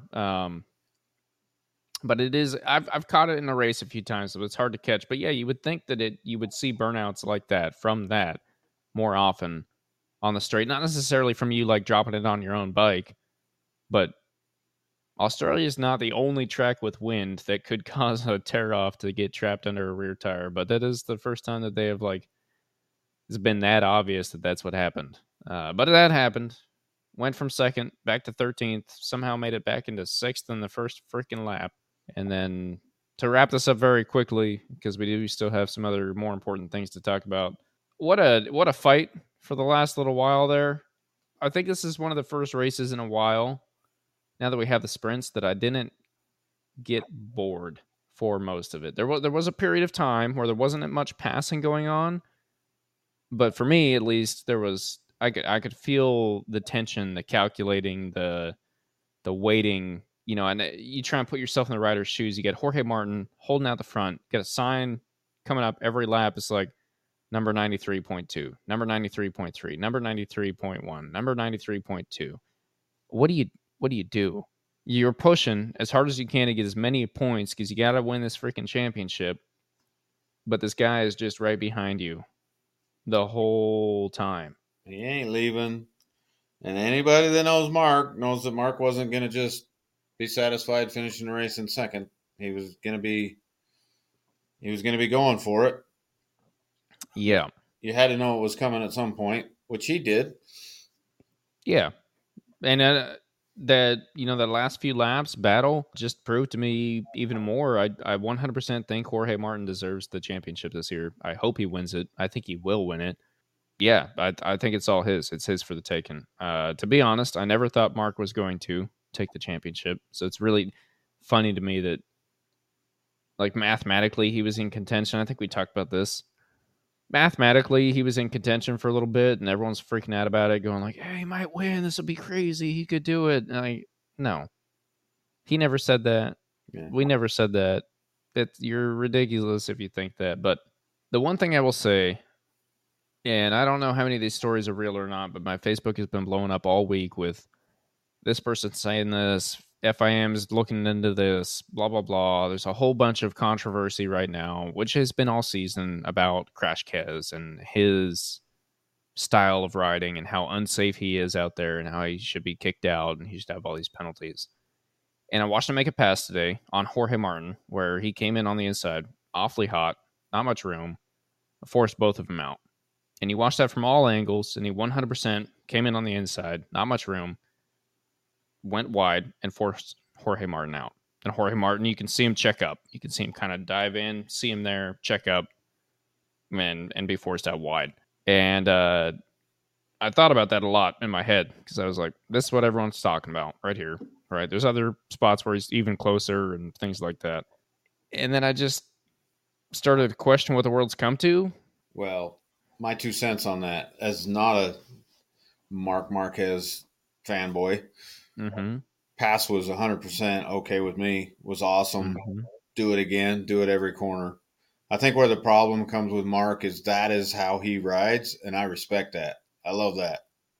But it is, I've caught it in a race a few times, so it's hard to catch. But yeah, you would think that you would see burnouts like that from that more often on the straight. Not necessarily from you like dropping it on your own bike, but Australia is not the only track with wind that could cause a tear off to get trapped under a rear tire. But that is the first time that they have it's been that obvious that that's what happened. But that happened. Went from second back to 13th. Somehow made it back into sixth in the first freaking lap. And then to wrap this up very quickly, because we do still have some other more important things to talk about. What a fight for the last little while there. I think this is one of the first races in a while, now that we have the sprints, that I didn't get bored for most of it. There was a period of time where there wasn't much passing going on, but for me at least, I could feel the tension, the calculating, the waiting, and you try and put yourself in the rider's shoes. You get Jorge Martin holding out the front, get a sign coming up every lap. It's like number 93.2, number 93.3, number 93.1, number 93.2. What do you do? You're pushing as hard as you can to get as many points because you got to win this freaking championship. But this guy is just right behind you the whole time. He ain't leaving. And anybody that knows Mark knows that Mark wasn't going to just be satisfied finishing the race in second. He was going to be going for it. Yeah. You had to know it was coming at some point, which he did. Yeah. And that last few laps battle just proved to me even more. I 100% think Jorge Martin deserves the championship this year. I hope he wins it. I think he will win it. Yeah, I think it's all his. It's his for the taking. To be honest, I never thought Mark was going to take the championship. So it's really funny to me that, like, mathematically he was in contention. I think we talked about this. Mathematically, he was in contention for a little bit, and everyone's freaking out about it, going like, "Hey, he might win. This will be crazy. He could do it." And no, he never said that. Yeah. We never said that. You're ridiculous if you think that. But the one thing I will say, and I don't know how many of these stories are real or not, but my Facebook has been blowing up all week with this person saying this, FIM is looking into this, blah, blah, blah. There's a whole bunch of controversy right now, which has been all season, about Crash Kez and his style of riding and how unsafe he is out there and how he should be kicked out and he should have all these penalties. And I watched him make a pass today on Jorge Martin where he came in on the inside, awfully hot, not much room, forced both of them out. And he watched that from all angles, and he 100% came in on the inside, not much room, went wide, and forced Jorge Martin out. And Jorge Martin, you can see him check up. You can see him kind of dive in, see him there, check up, and be forced out wide. And I thought about that a lot in my head because I was like, this is what everyone's talking about right here, right? There's other spots where he's even closer and things like that. And then I just started to question what the world's come to. Well, my 2 cents on that, as not a Marc Marquez fanboy, pass was 100% okay with me, was awesome. Do it again, do it every corner. I think where the problem comes with Mark is that is how he rides, and I respect that. I love that.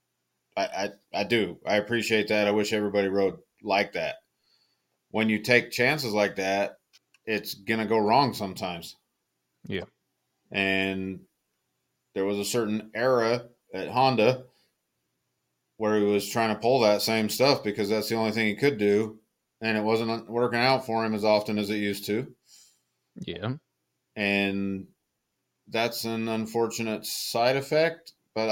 I do. I appreciate that. I wish everybody rode like that. When you take chances like that, it's going to go wrong sometimes. Yeah. And there was a certain era at Honda where he was trying to pull that same stuff because that's the only thing he could do, and it wasn't working out for him as often as it used to. Yeah. And that's an unfortunate side effect, but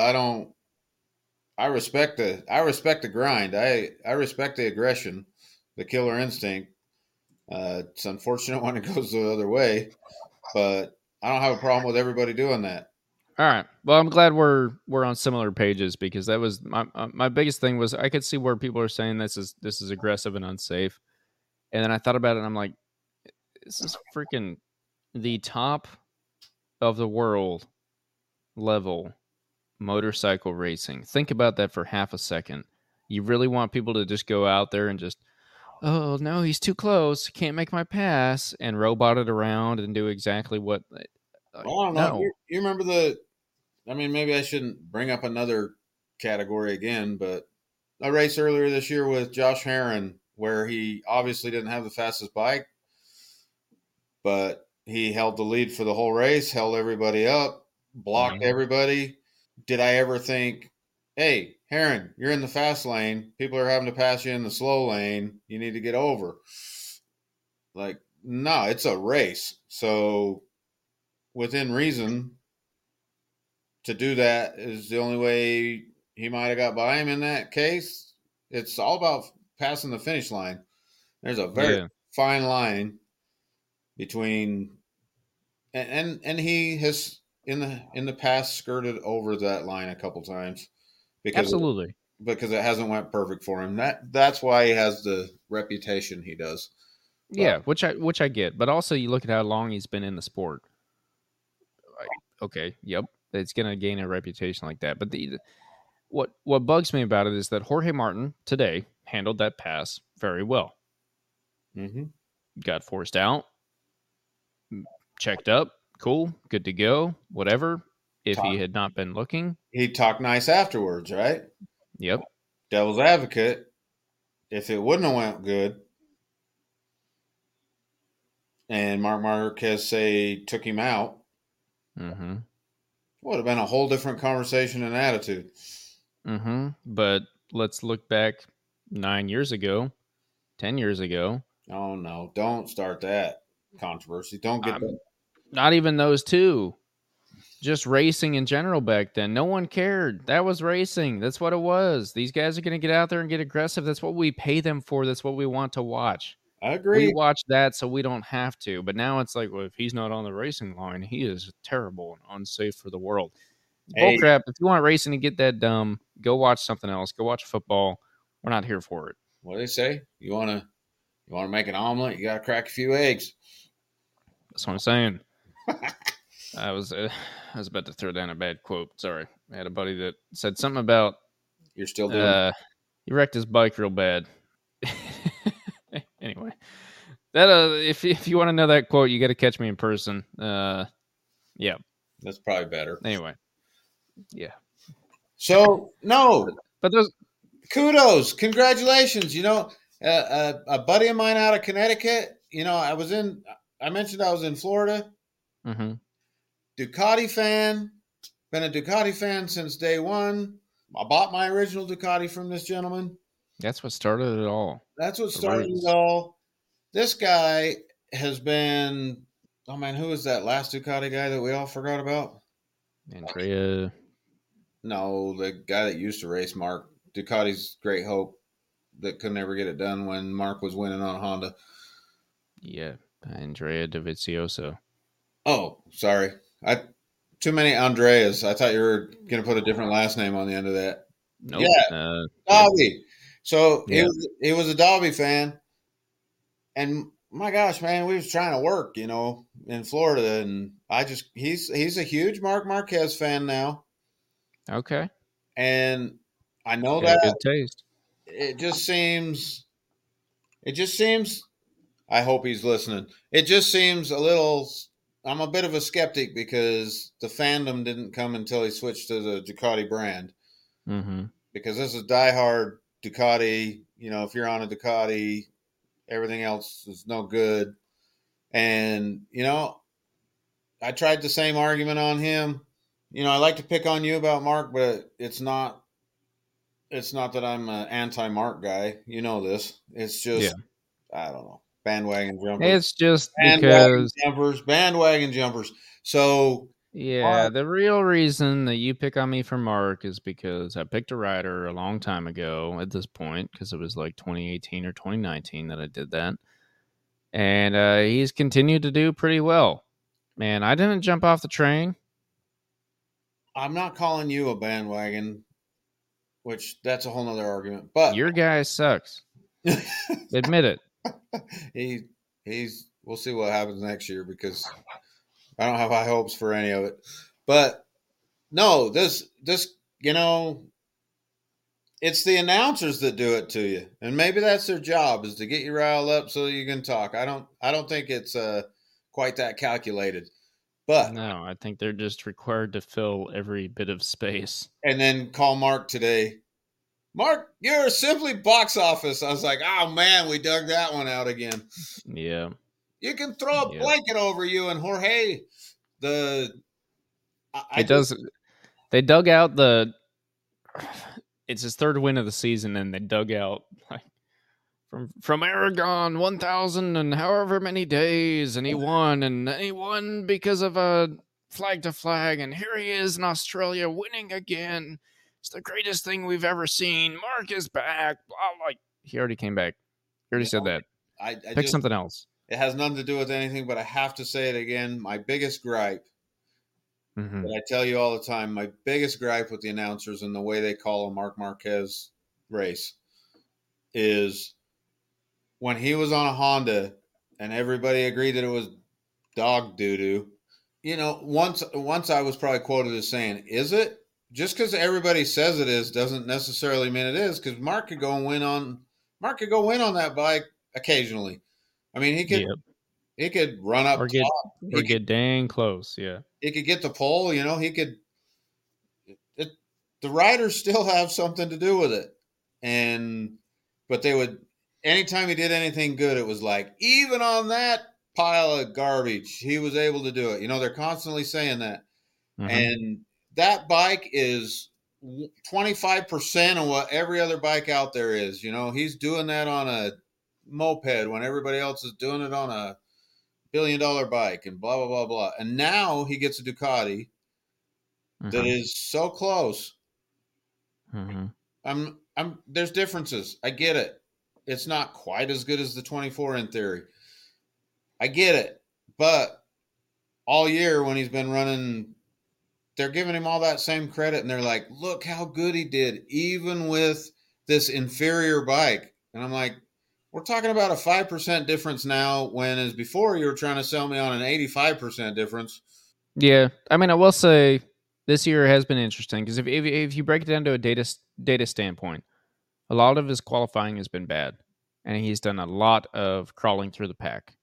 I respect the grind. I respect the aggression, the killer instinct. It's unfortunate when it goes the other way, but I don't have a problem with everybody doing that. All right. Well, I'm glad we're on similar pages because that was my biggest thing. Was I could see where people are saying this is aggressive and unsafe, and then I thought about it and I'm like, this is freaking the top of the world level motorcycle racing. Think about that for half a second. You really want people to just go out there and just, oh no, he's too close, can't make my pass, and robot it around and do exactly what. Well, I don't know. No, You remember I mean, maybe I shouldn't bring up another category again, but a race earlier this year with Josh Herron where he obviously didn't have the fastest bike, but he held the lead for the whole race, held everybody up, blocked everybody. Did I ever think, hey, Herron, you're in the fast lane. People are having to pass you in the slow lane. You need to get over. Like, no, it's a race. So, within reason, to do that is the only way he might have got by him in that case. It's all about passing the finish line. There's a very yeah, fine line between and he has in the past skirted over that line a couple times because absolutely. it hasn't went perfect for him. That's why he has the reputation he does. But Yeah, which I get, but also you look at how long he's been in the sport. Like, okay, yep, it's gonna gain a reputation like that. But what bugs me about it is that Jorge Martin today handled that pass very well. mm-hmm. Got forced out, checked up, cool, good to go, whatever. If he had not been looking, He talked nice afterwards, right? yep, Devil's advocate. If it wouldn't have went good, and Mark Marquez say took him out, mm-hmm, would have been a whole different conversation and attitude. mm-hmm. But let's look back 9 years ago, 10 years ago. Oh no! Don't start that controversy. Don't get that. Not even those two. Just racing in general back then. No one cared. That was racing. That's what it was. These guys are going to get out there and get aggressive. That's what we pay them for. That's what we want to watch. I We agree. watch that so we don't have to. But now it's like, well, if he's not on the racing line, he is terrible and unsafe for the world. Hey, Bullcrap. If you want racing to get that dumb, go watch something else. Go watch football. We're not here for it. what do they say? You wanna make an omelet? You gotta crack a few eggs. That's what I'm saying. I was about to throw down a bad quote. Sorry. I had a buddy that said something about You're still doing. he wrecked his bike real bad. Anyway, that if you want to know that quote, you got to catch me in person. Yeah. That's probably better. Anyway, yeah. So no, But those. kudos, congratulations. A buddy of mine out of Connecticut. I mentioned I was in Florida. Mm-hmm. Ducati fan. Been a Ducati fan since day one. I bought my original Ducati from this gentleman. That's what started it all. That's what The started roots. it all. This guy has been. Oh man, who was that last Ducati guy that we all forgot about? Andrea. No, the guy that used to race Mark. Ducati's Great Hope that could never get it done when Mark was winning on Honda. Yeah. Andrea Dovizioso. Oh, sorry. I too many Andreas. I thought you were going to put a different last name on the end of that. Nope. Yeah, Dobby. So Yeah. he was a Dobby fan, and my gosh, man, we was trying to work, in Florida, and he's a huge Mark Marquez fan now, Okay. and I know Got that good taste. it just seems, it just seems. I hope he's listening. It just seems a little. I'm a bit of a skeptic because the fandom didn't come until he switched to the Ducati brand. Mm-hmm. Because this is diehard Ducati. If you're on a Ducati, everything else is no good. And I tried the same argument on him. I like to pick on you about Mark, but it's not. It's not that I'm an anti-Mark guy. You know this. It's just I don't know, bandwagon jumpers, It's just because. bandwagon jumpers. So Yeah, Mark, the real reason that you pick on me for Mark is because I picked a rider a long time ago at this point, because it was like 2018 or 2019 that I did that. And he's continued to do pretty well. Man, I didn't jump off the train. I'm not calling you a bandwagon, which that's a whole nother argument. But Your guy sucks. Admit it. we'll see what happens next year because I don't have high hopes for any of it. But no, this it's the announcers that do it to you, and maybe that's their job, is to get you riled up so you can talk. I don't think it's quite that calculated. But No, I think they're just required to fill every bit of space. and then call Mark today. Mark, you're simply box office. I was like, oh man, we dug that one out again. Yeah. You can throw a Yep. blanket over you and Jorge. It does. They dug out the. It's his third win of the season, and they dug out like from Aragon 1,000 and however many days, and he won because of a flag to flag, and here he is in Australia winning again. It's the greatest thing we've ever seen. Mark is back. Blah, like he already came back. He already said that. Pick something else. It has nothing to do with anything, but I have to say it again. My biggest gripe, that I tell you all the time, my biggest gripe with the announcers and the way they call a Marc Marquez race is when he was on a Honda and everybody agreed that it was dog doo-doo. You know, once I was probably quoted as saying, is it? Just because everybody says it is doesn't necessarily mean it is, because Mark could go win on that bike occasionally. I mean, he could run up or get dang close. Yeah, he could get the pole. You know, the riders still have something to do with it, but they would, anytime he did anything good, it was like, even on that pile of garbage, he was able to do it. You know, they're constantly saying that, and that bike is 25% of what every other bike out there is. You know, he's doing that on a moped when everybody else is doing it on a $1 billion bike, and blah blah blah blah. And now he gets a Ducati that is so close. There's differences. I get it. It's not quite as good as the 24 in theory. I get it. But all year when he's been running, they're giving him all that same credit, and they're like, look how good he did, even with this inferior bike. And I'm like, we're talking about a 5% difference now, when as before you were trying to sell me on an 85% difference. Yeah. I mean, I will say this year has been interesting, because if you break it down to a data standpoint, a lot of his qualifying has been bad, and he's done a lot of crawling through the pack.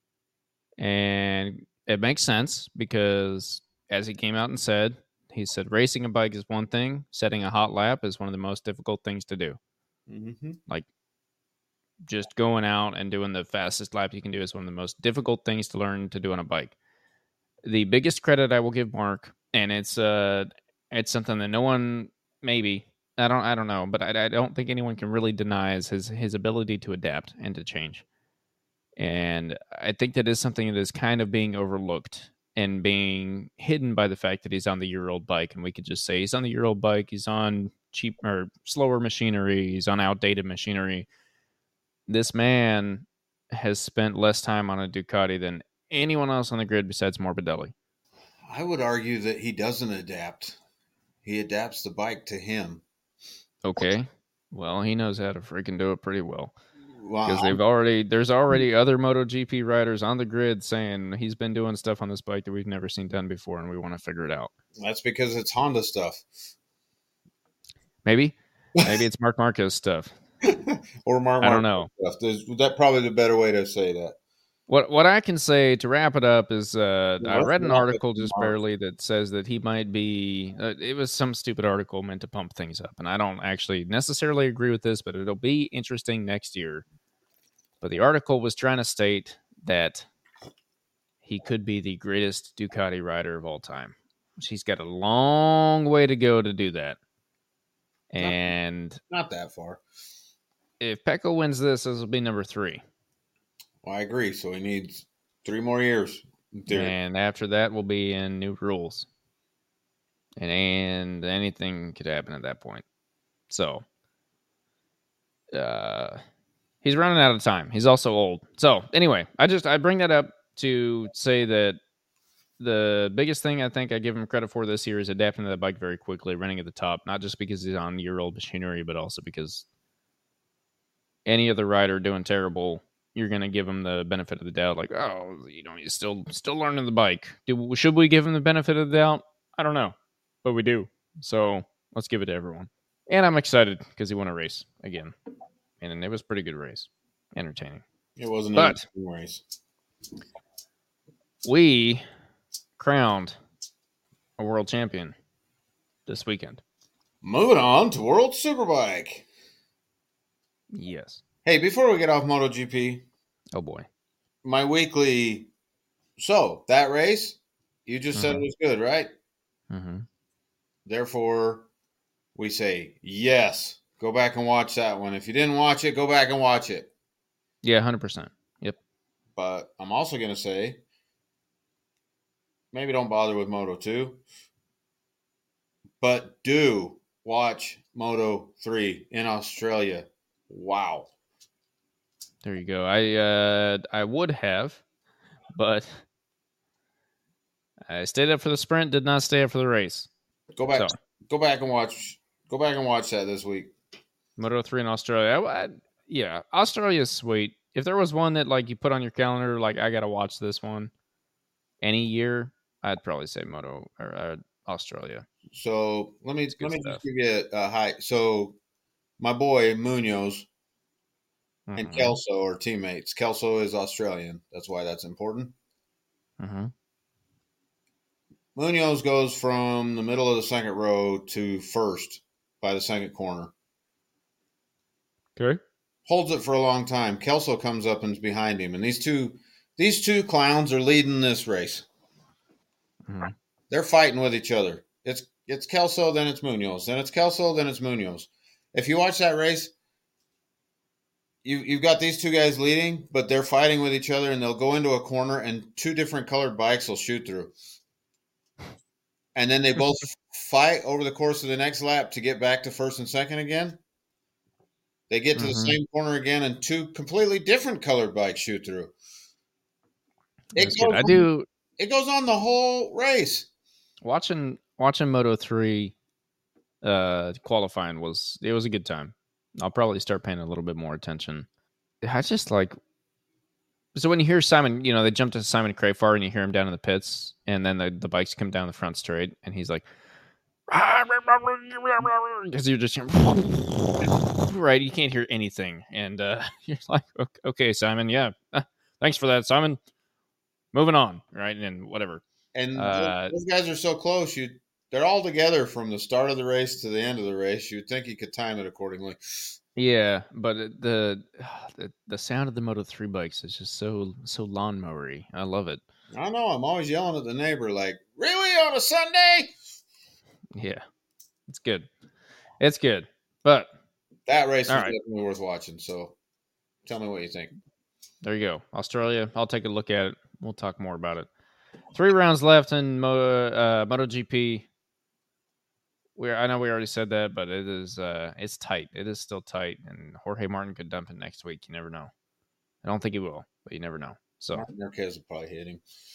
And it makes sense, because as he came out and said, he said racing a bike is one thing, setting a hot lap is one of the most difficult things to do. Like, just going out and doing the fastest lap you can do is one of the most difficult things to learn to do on a bike. The biggest credit I will give Mark, and it's something that no one, maybe, I don't know, but I don't think anyone can really deny, is his ability to adapt and to change. And I think that is something that is kind of being overlooked and being hidden by the fact that he's on the year-old bike. And we could just say he's on the year-old bike, he's on cheap or slower machinery, he's on outdated machinery. This man has spent less time on a Ducati than anyone else on the grid besides Morbidelli. I would argue that he doesn't adapt. He adapts the bike to him. Okay. Well, he knows how to freaking do it pretty well. Because there's already other MotoGP riders on the grid saying he's been doing stuff on this bike that we've never seen done before, and we want to figure it out. That's because it's Honda stuff. Maybe it's Marc Marquez stuff. Or Marc Marquez, I don't know. Stuff. That's probably the better way to say that. What I can say to wrap it up is I read an article just barely that says that he might be it was some stupid article meant to pump things up, and I don't actually necessarily agree with this, but it'll be interesting next year. But the article was trying to state that he could be the greatest Ducati rider of all time. He's got a long way to go to do that. And not that far. If Pecco wins this will be number 3. Well, I agree. So he needs 3 more years. And after that, we'll be in new rules. And anything could happen at that point. So, he's running out of time. He's also old. So, anyway, I bring that up to say that the biggest thing I think I give him credit for this year is adapting to the bike very quickly, running at the top, not just because he's on year-old machinery, but also because any other rider doing terrible, you're going to give him the benefit of the doubt. Like, oh, he's still learning the bike. Should we give him the benefit of the doubt? I don't know, but we do. So let's give it to everyone. And I'm excited because he won a race again. And it was a pretty good race. Entertaining. It wasn't But a race. we crowned a world champion this weekend. Moving on to World Superbike. Yes. Hey, before we get off MotoGP, Oh, boy. my weekly. So, that race, you just said it was good, right? Mm-hmm. Therefore, we say, yes, go back and watch that one. If you didn't watch it, go back and watch it. Yeah, 100%. Yep. But I'm also going to say, maybe don't bother with Moto 2, but do watch Moto 3 in Australia. Wow. There you go. I would have, but I stayed up for the sprint, did not stay up for the race. Go back So, and watch that this week. Moto 3 in Australia. Yeah, Australia is sweet. If there was one that like you put on your calendar, like I got to watch this one any year, I'd probably say Moto or Australia. So let me It's just good stuff. give you a high. So my boy Munoz and Mhm. Kelso are teammates. Kelso is Australian. That's why that's important. Mhm. Munoz goes from the middle of the second row to first by the second corner. Okay. Holds it for a long time. Kelso comes up and's behind him, and these two clowns are leading this race. Mhm. They're fighting with each other. It's Kelso, then it's Munoz, then it's Kelso, then it's Munoz. If you watch that race, you've got these two guys leading, but they're fighting with each other, and they'll go into a corner, and two different colored bikes will shoot through, and then they both fight over the course of the next lap to get back to first and second again. They get to the Mhm. same corner again, and two completely different colored bikes shoot through. That's good. I do It goes on the whole race. watching Moto 3 qualifying was a good time. I'll probably start paying a little bit more attention. I just like so when you hear Simon, they jump to Simon Crafar and you hear him down in the pits, and then the bikes come down the front straight, and he's like, because you're just right, you can't hear anything, and you're like, okay, Simon, yeah, thanks for that, Simon. Moving on, right, and whatever. And those guys are so close. They're all together from the start of the race to the end of the race. You'd think you could time it accordingly. Yeah, but the sound of the Moto 3 bikes is just so lawnmowery. I love it. I know. I'm always yelling at the neighbor, like, "Really on a Sunday?" Yeah, it's good. It's good. But that race was all right, definitely worth watching. So, tell me what you think. there you go. Australia. I'll take a look at it. We'll talk more about it. 3 rounds left in MotoGP. I know we already said that, but it is it's tight. It is still tight, and Jorge Martin could dump it next week. You never know. I don't think he will, but you never know. So Martin Marquez will probably hit him.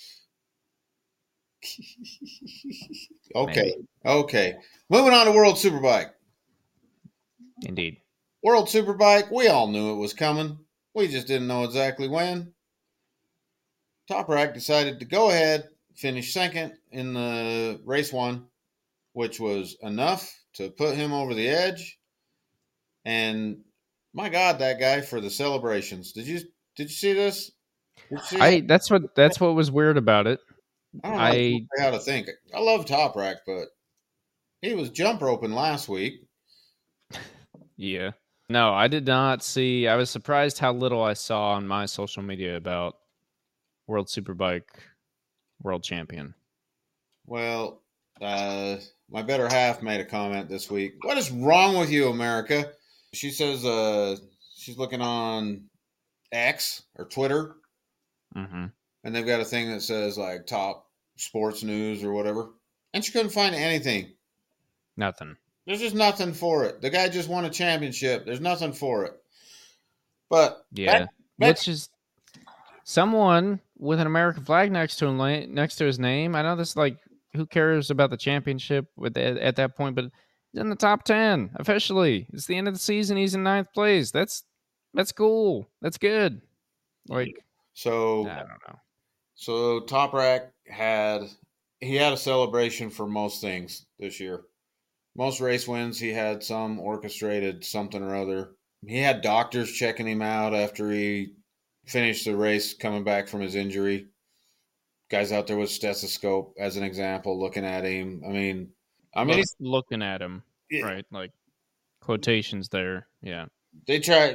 Okay. maybe. Okay. Moving on to World Superbike. Indeed. World Superbike, we all knew it was coming. We just didn't know exactly when. Toprak decided to go ahead, finish second in the race one, which was enough to put him over the edge. And my God, that guy for the celebrations. Did you see this? Did you see That's what was weird about it. I don't know how to think. I love Toprak, but he was jump roping last week. Yeah. No, I did not see. I was surprised how little I saw on my social media about World Superbike World Champion. Well, my better half made a comment this week. What is wrong with you, America? She says she's looking on X or Twitter, Mm-hmm. and they've got a thing that says like top sports news or whatever, and she couldn't find anything. Nothing. There's just nothing for it. The guy just won a championship. There's nothing for it. But Yeah, which is someone with an American flag next to him, next to his name. I know this, like, who cares about the championship at that point, but he's in the top 10 officially. It's the end of the season. He's in 9th place. That's cool. That's good. Like, so I don't know. So Toprak had a celebration for most things this year. Most race wins, he had some orchestrated something or other. He had doctors checking him out after he finished the race coming back from his injury. Guys out there with stethoscope, as an example, looking at him. Looking at him, Yeah. right? Like quotations there. Yeah. They try.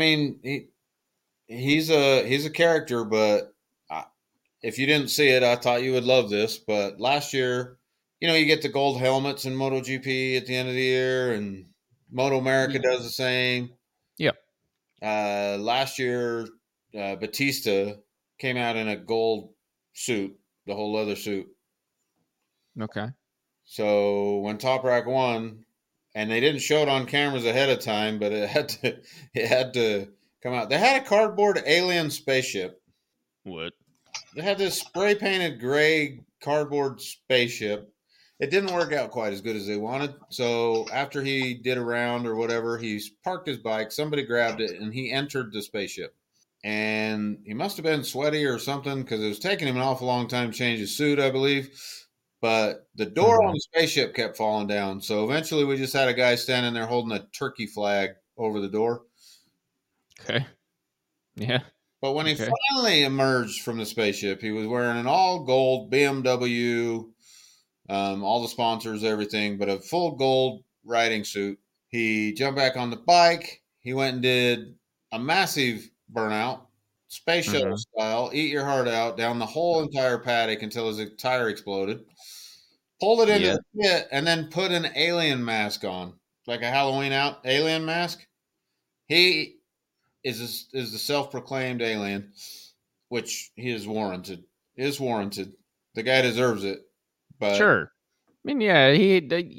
He's a character, but if you didn't see it, I thought you would love this. But last year, you get the gold helmets in MotoGP at the end of the year, and Moto America does the same. Yeah. Last year, Batista came out in a gold suit, the whole leather suit. Okay. So when Top Rack won, and they didn't show it on cameras ahead of time, but it had to come out. They had a cardboard alien spaceship. What? They had this spray painted gray cardboard spaceship. It didn't work out quite as good as they wanted. So after he did a round or whatever, he parked his bike. Somebody grabbed it and he entered the spaceship. And he must have been sweaty or something because it was taking him an awful long time to change his suit, I believe. But the door on the spaceship kept falling down. So eventually we just had a guy standing there holding a turkey flag over the door. Okay. Yeah. But when he finally emerged from the spaceship, he was wearing an all gold BMW, all the sponsors, everything, but a full gold riding suit. He jumped back on the bike. He went and did a massive burnout, space shuttle style, eat your heart out down the whole entire paddock until his tire exploded. Pulled it into the pit and then put an alien mask on, like a Halloween alien mask. He is the self-proclaimed alien, which he is warranted. The guy deserves it. But sure. I mean, yeah, he,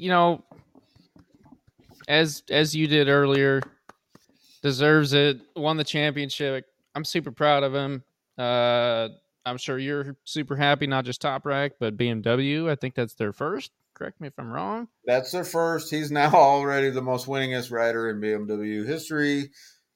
as you did earlier, deserves it. Won the championship. I'm super proud of him. I'm sure you're super happy, not just Top Rack, but BMW. I think that's their first. Correct me if I'm wrong. That's their first. He's now already the most winningest rider in BMW history.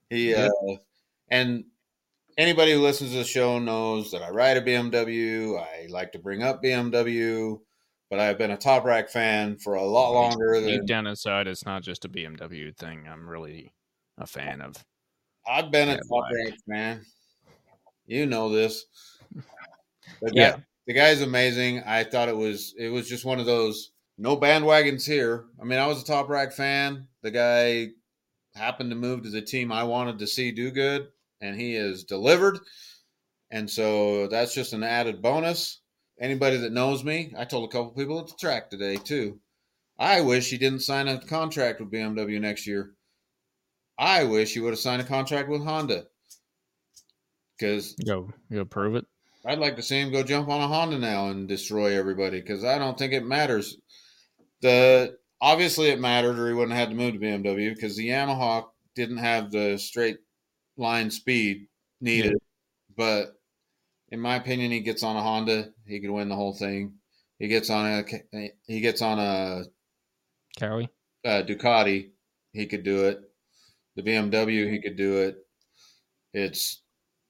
And anybody who listens to the show knows that I ride a BMW. I like to bring up BMW, but I've been a Top Rack fan for a lot longer than. Deep down inside, it's not just a BMW thing. I'm really a fan of. I've been a Top Rack fan. You know this. But the guy's amazing. I thought it was just one of those no bandwagons here. I mean, I was a Top Rack fan. The guy happened to move to the team I wanted to see do good, and he has delivered. And so that's just an added bonus. Anybody that knows me, I told a couple people at the track today too. I wish he didn't sign a contract with BMW next year. I wish he would have signed a contract with Honda. Because go prove it. I'd like to see him go jump on a Honda now and destroy everybody because I don't think it matters. Obviously it mattered or he wouldn't have had to move to BMW because the Yamaha didn't have the straight line speed needed. Yeah. But in my opinion, he gets on a Honda, he could win the whole thing. He gets on a Cowie? Ducati, he could do it. The BMW, he could do it. It's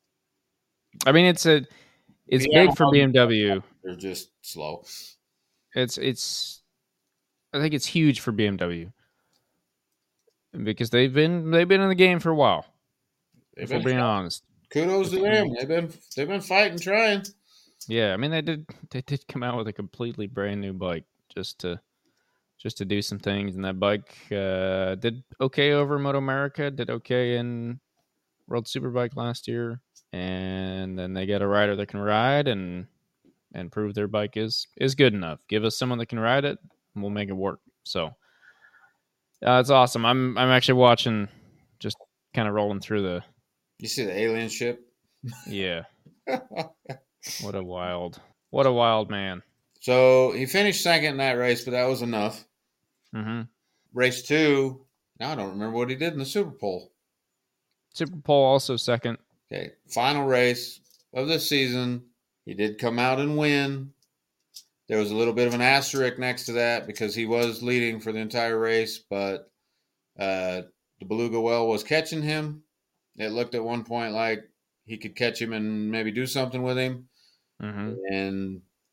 big for BMW. They're just slow. I think it's huge for BMW because they've been in the game for a while. If we're being honest, kudos to them. They've been fighting, trying. Yeah, I mean they did come out with a completely brand new bike just to do some things, and that bike did okay over Moto America, did okay in World Superbike last year, and then they get a rider that can ride and prove their bike is good enough. Give us someone that can ride it, and we'll make it work. So it's awesome. I'm actually watching, just kind of rolling through the. You see the alien ship? Yeah. What a wild man. So he finished second in that race, but that was enough. Mm-hmm. Race 2. Now I don't remember what he did in the Super Pole. Super Pole also second. Okay, final race of the season. He did come out and win. There was a little bit of an asterisk next to that because he was leading for the entire race, but the Beluga Well was catching him. It looked at one point like he could catch him and maybe do something with him. Mm-hmm. And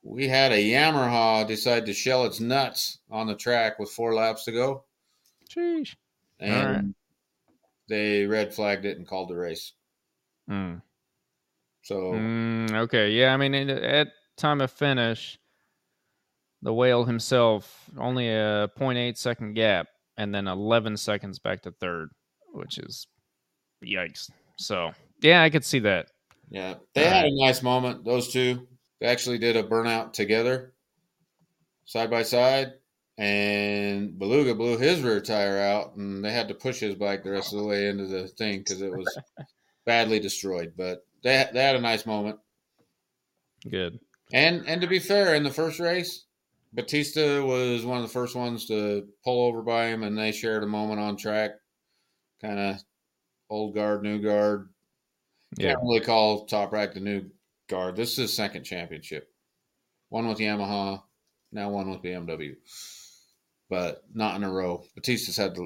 we had a Yamaha decide to shell its nuts on the track with 4 laps to go, Sheesh. and right. they red flagged it and called the race. Mm. So Okay. Yeah. I mean, at time of finish, the whale himself only a 0.8 second gap, and then 11 seconds back to third, which is yikes. So yeah, I could see that. yeah, All they had right. a nice moment. Those two, they actually did a burnout together, side by side. And Beluga blew his rear tire out, and they had to push his bike the rest of the way into the thing because it was badly destroyed. But they had a nice moment. Good. And to be fair, in the first race, Batista was one of the first ones to pull over by him, and they shared a moment on track. Kind of old guard, new guard. Yeah. Can't really call Top Rack the new guard. This is his second championship. One with Yamaha, now one with BMW, but not in a row. Batista's had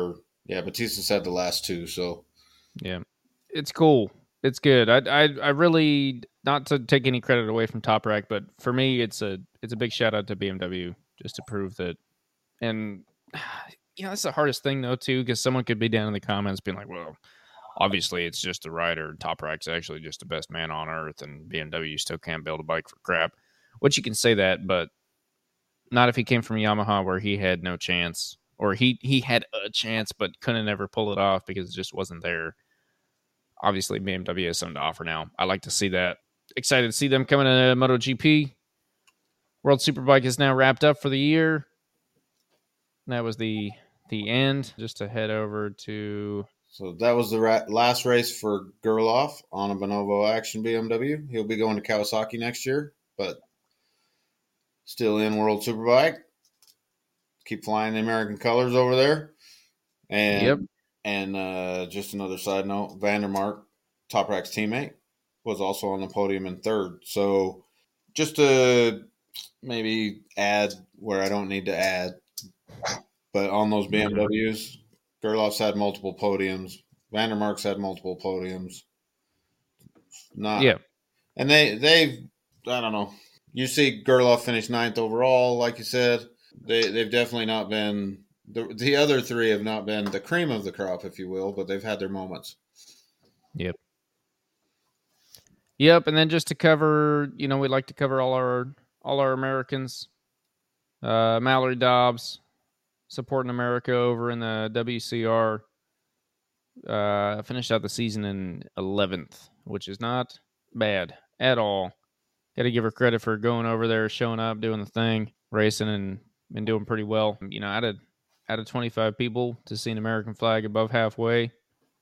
the last two. So Yeah. It's cool. It's good. I really, not to take any credit away from Top Rack, but for me, it's a big shout out to BMW just to prove that. And that's the hardest thing though too, because someone could be down in the comments being like, "Well, obviously it's just a rider. Top Rack's actually just the best man on earth, and BMW still can't build a bike for crap." Which you can say that, but not if he came from Yamaha where he had no chance, or he had a chance but couldn't ever pull it off because it just wasn't there. Obviously, BMW has something to offer now. I like to see that. Excited to see them coming to MotoGP. World Superbike is now wrapped up for the year. That was the end. Just to head over to. So that was the last race for Gerloff on a Bonovo Action BMW. He'll be going to Kawasaki next year, but still in World Superbike. Keep flying the American colors over there. And Yep. Just another side note, Vandermark, Top Rack's teammate, was also on the podium in third. So just to maybe add where I don't need to add, but on those BMWs, Gerloff's had multiple podiums. Vandermark's had multiple podiums. Not Yeah. And they've I don't know. You see Gerloff finish ninth overall, like you said. They've definitely not been the other three have not been the cream of the crop, if you will, but they've had their moments. Yep. Yep. And then just to cover, we like to cover all our Americans. Mallory Dobbs supporting America over in the WCR. Finished out the season in 11th, which is not bad at all. Got to give her credit for going over there, showing up, doing the thing, racing, and been doing pretty well. Out of 25 people to see an American flag above halfway,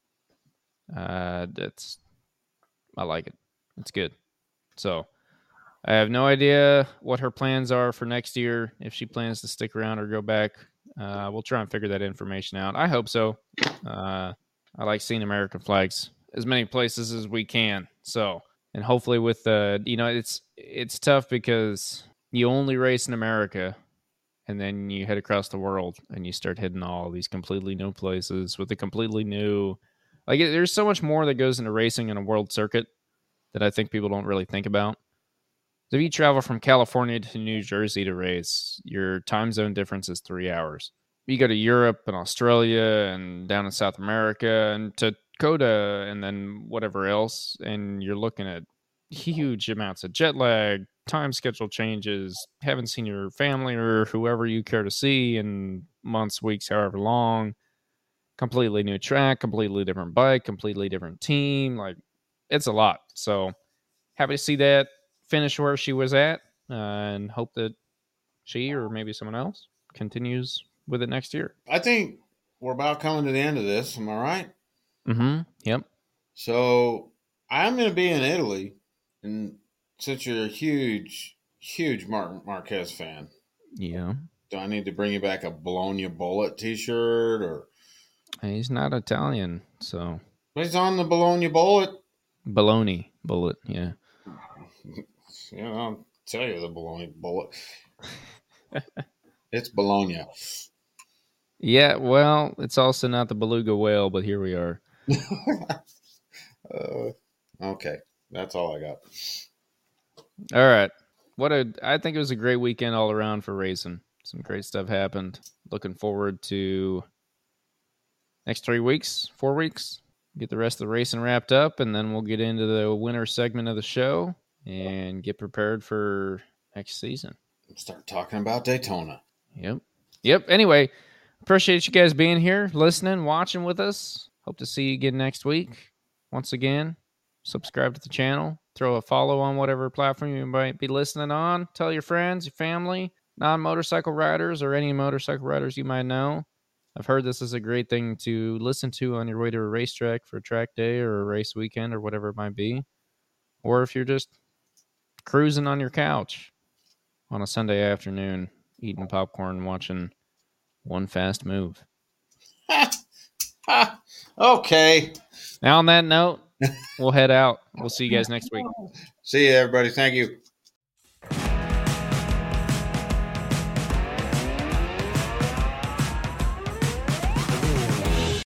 I like it. It's good. So I have no idea what her plans are for next year. If she plans to stick around or go back, we'll try and figure that information out. I hope so. I like seeing American flags as many places as we can. So, and hopefully with it's tough because you only race in America, and then you head across the world and you start hitting all these completely new places with a completely new, there's so much more that goes into racing in a world circuit that I think people don't really think about. So if you travel from California to New Jersey to race, your time zone difference is 3 hours. You go to Europe and Australia and down in South America and to Dakota and then whatever else, and you're looking at huge amounts of jet lag, time schedule changes, haven't seen your family or whoever you care to see in months, weeks, however long, completely new track, completely different bike, completely different team. It's a lot. So happy to see that finish where she was at, and hope that she or maybe someone else continues with it next year. I think we're about coming to the end of this. Am I right? Mm-hmm. Yep. So I'm going to be in Italy, and since you're a huge Marquez fan, Yeah. do I need to bring you back a Bologna Bullet T-shirt or? He's not Italian, so He's on the Bologna Bullet. Bologna bullet. Yeah. I'll tell you the Bologna Bullet. It's Bologna. Yeah. Well, it's also not the beluga whale, but here we are. Okay, that's all I got. All right. I think it was a great weekend all around for racing. Some great stuff happened. Looking forward to next 4 weeks, get the rest of the racing wrapped up, and then we'll get into the winter segment of the show and get prepared for next season. Start talking about Daytona. Yep. Anyway, appreciate you guys being here, listening, watching with us. Hope to see you again next week. Once again, subscribe to the channel. Throw a follow on whatever platform you might be listening on. Tell your friends, your family, non-motorcycle riders, or any motorcycle riders you might know. I've heard this is a great thing to listen to on your way to a racetrack for a track day or a race weekend or whatever it might be. Or if you're just cruising on your couch on a Sunday afternoon, eating popcorn, watching One Fast Move. Okay. Now on that note, we'll head out. We'll see you guys next week. See you, everybody. Thank you.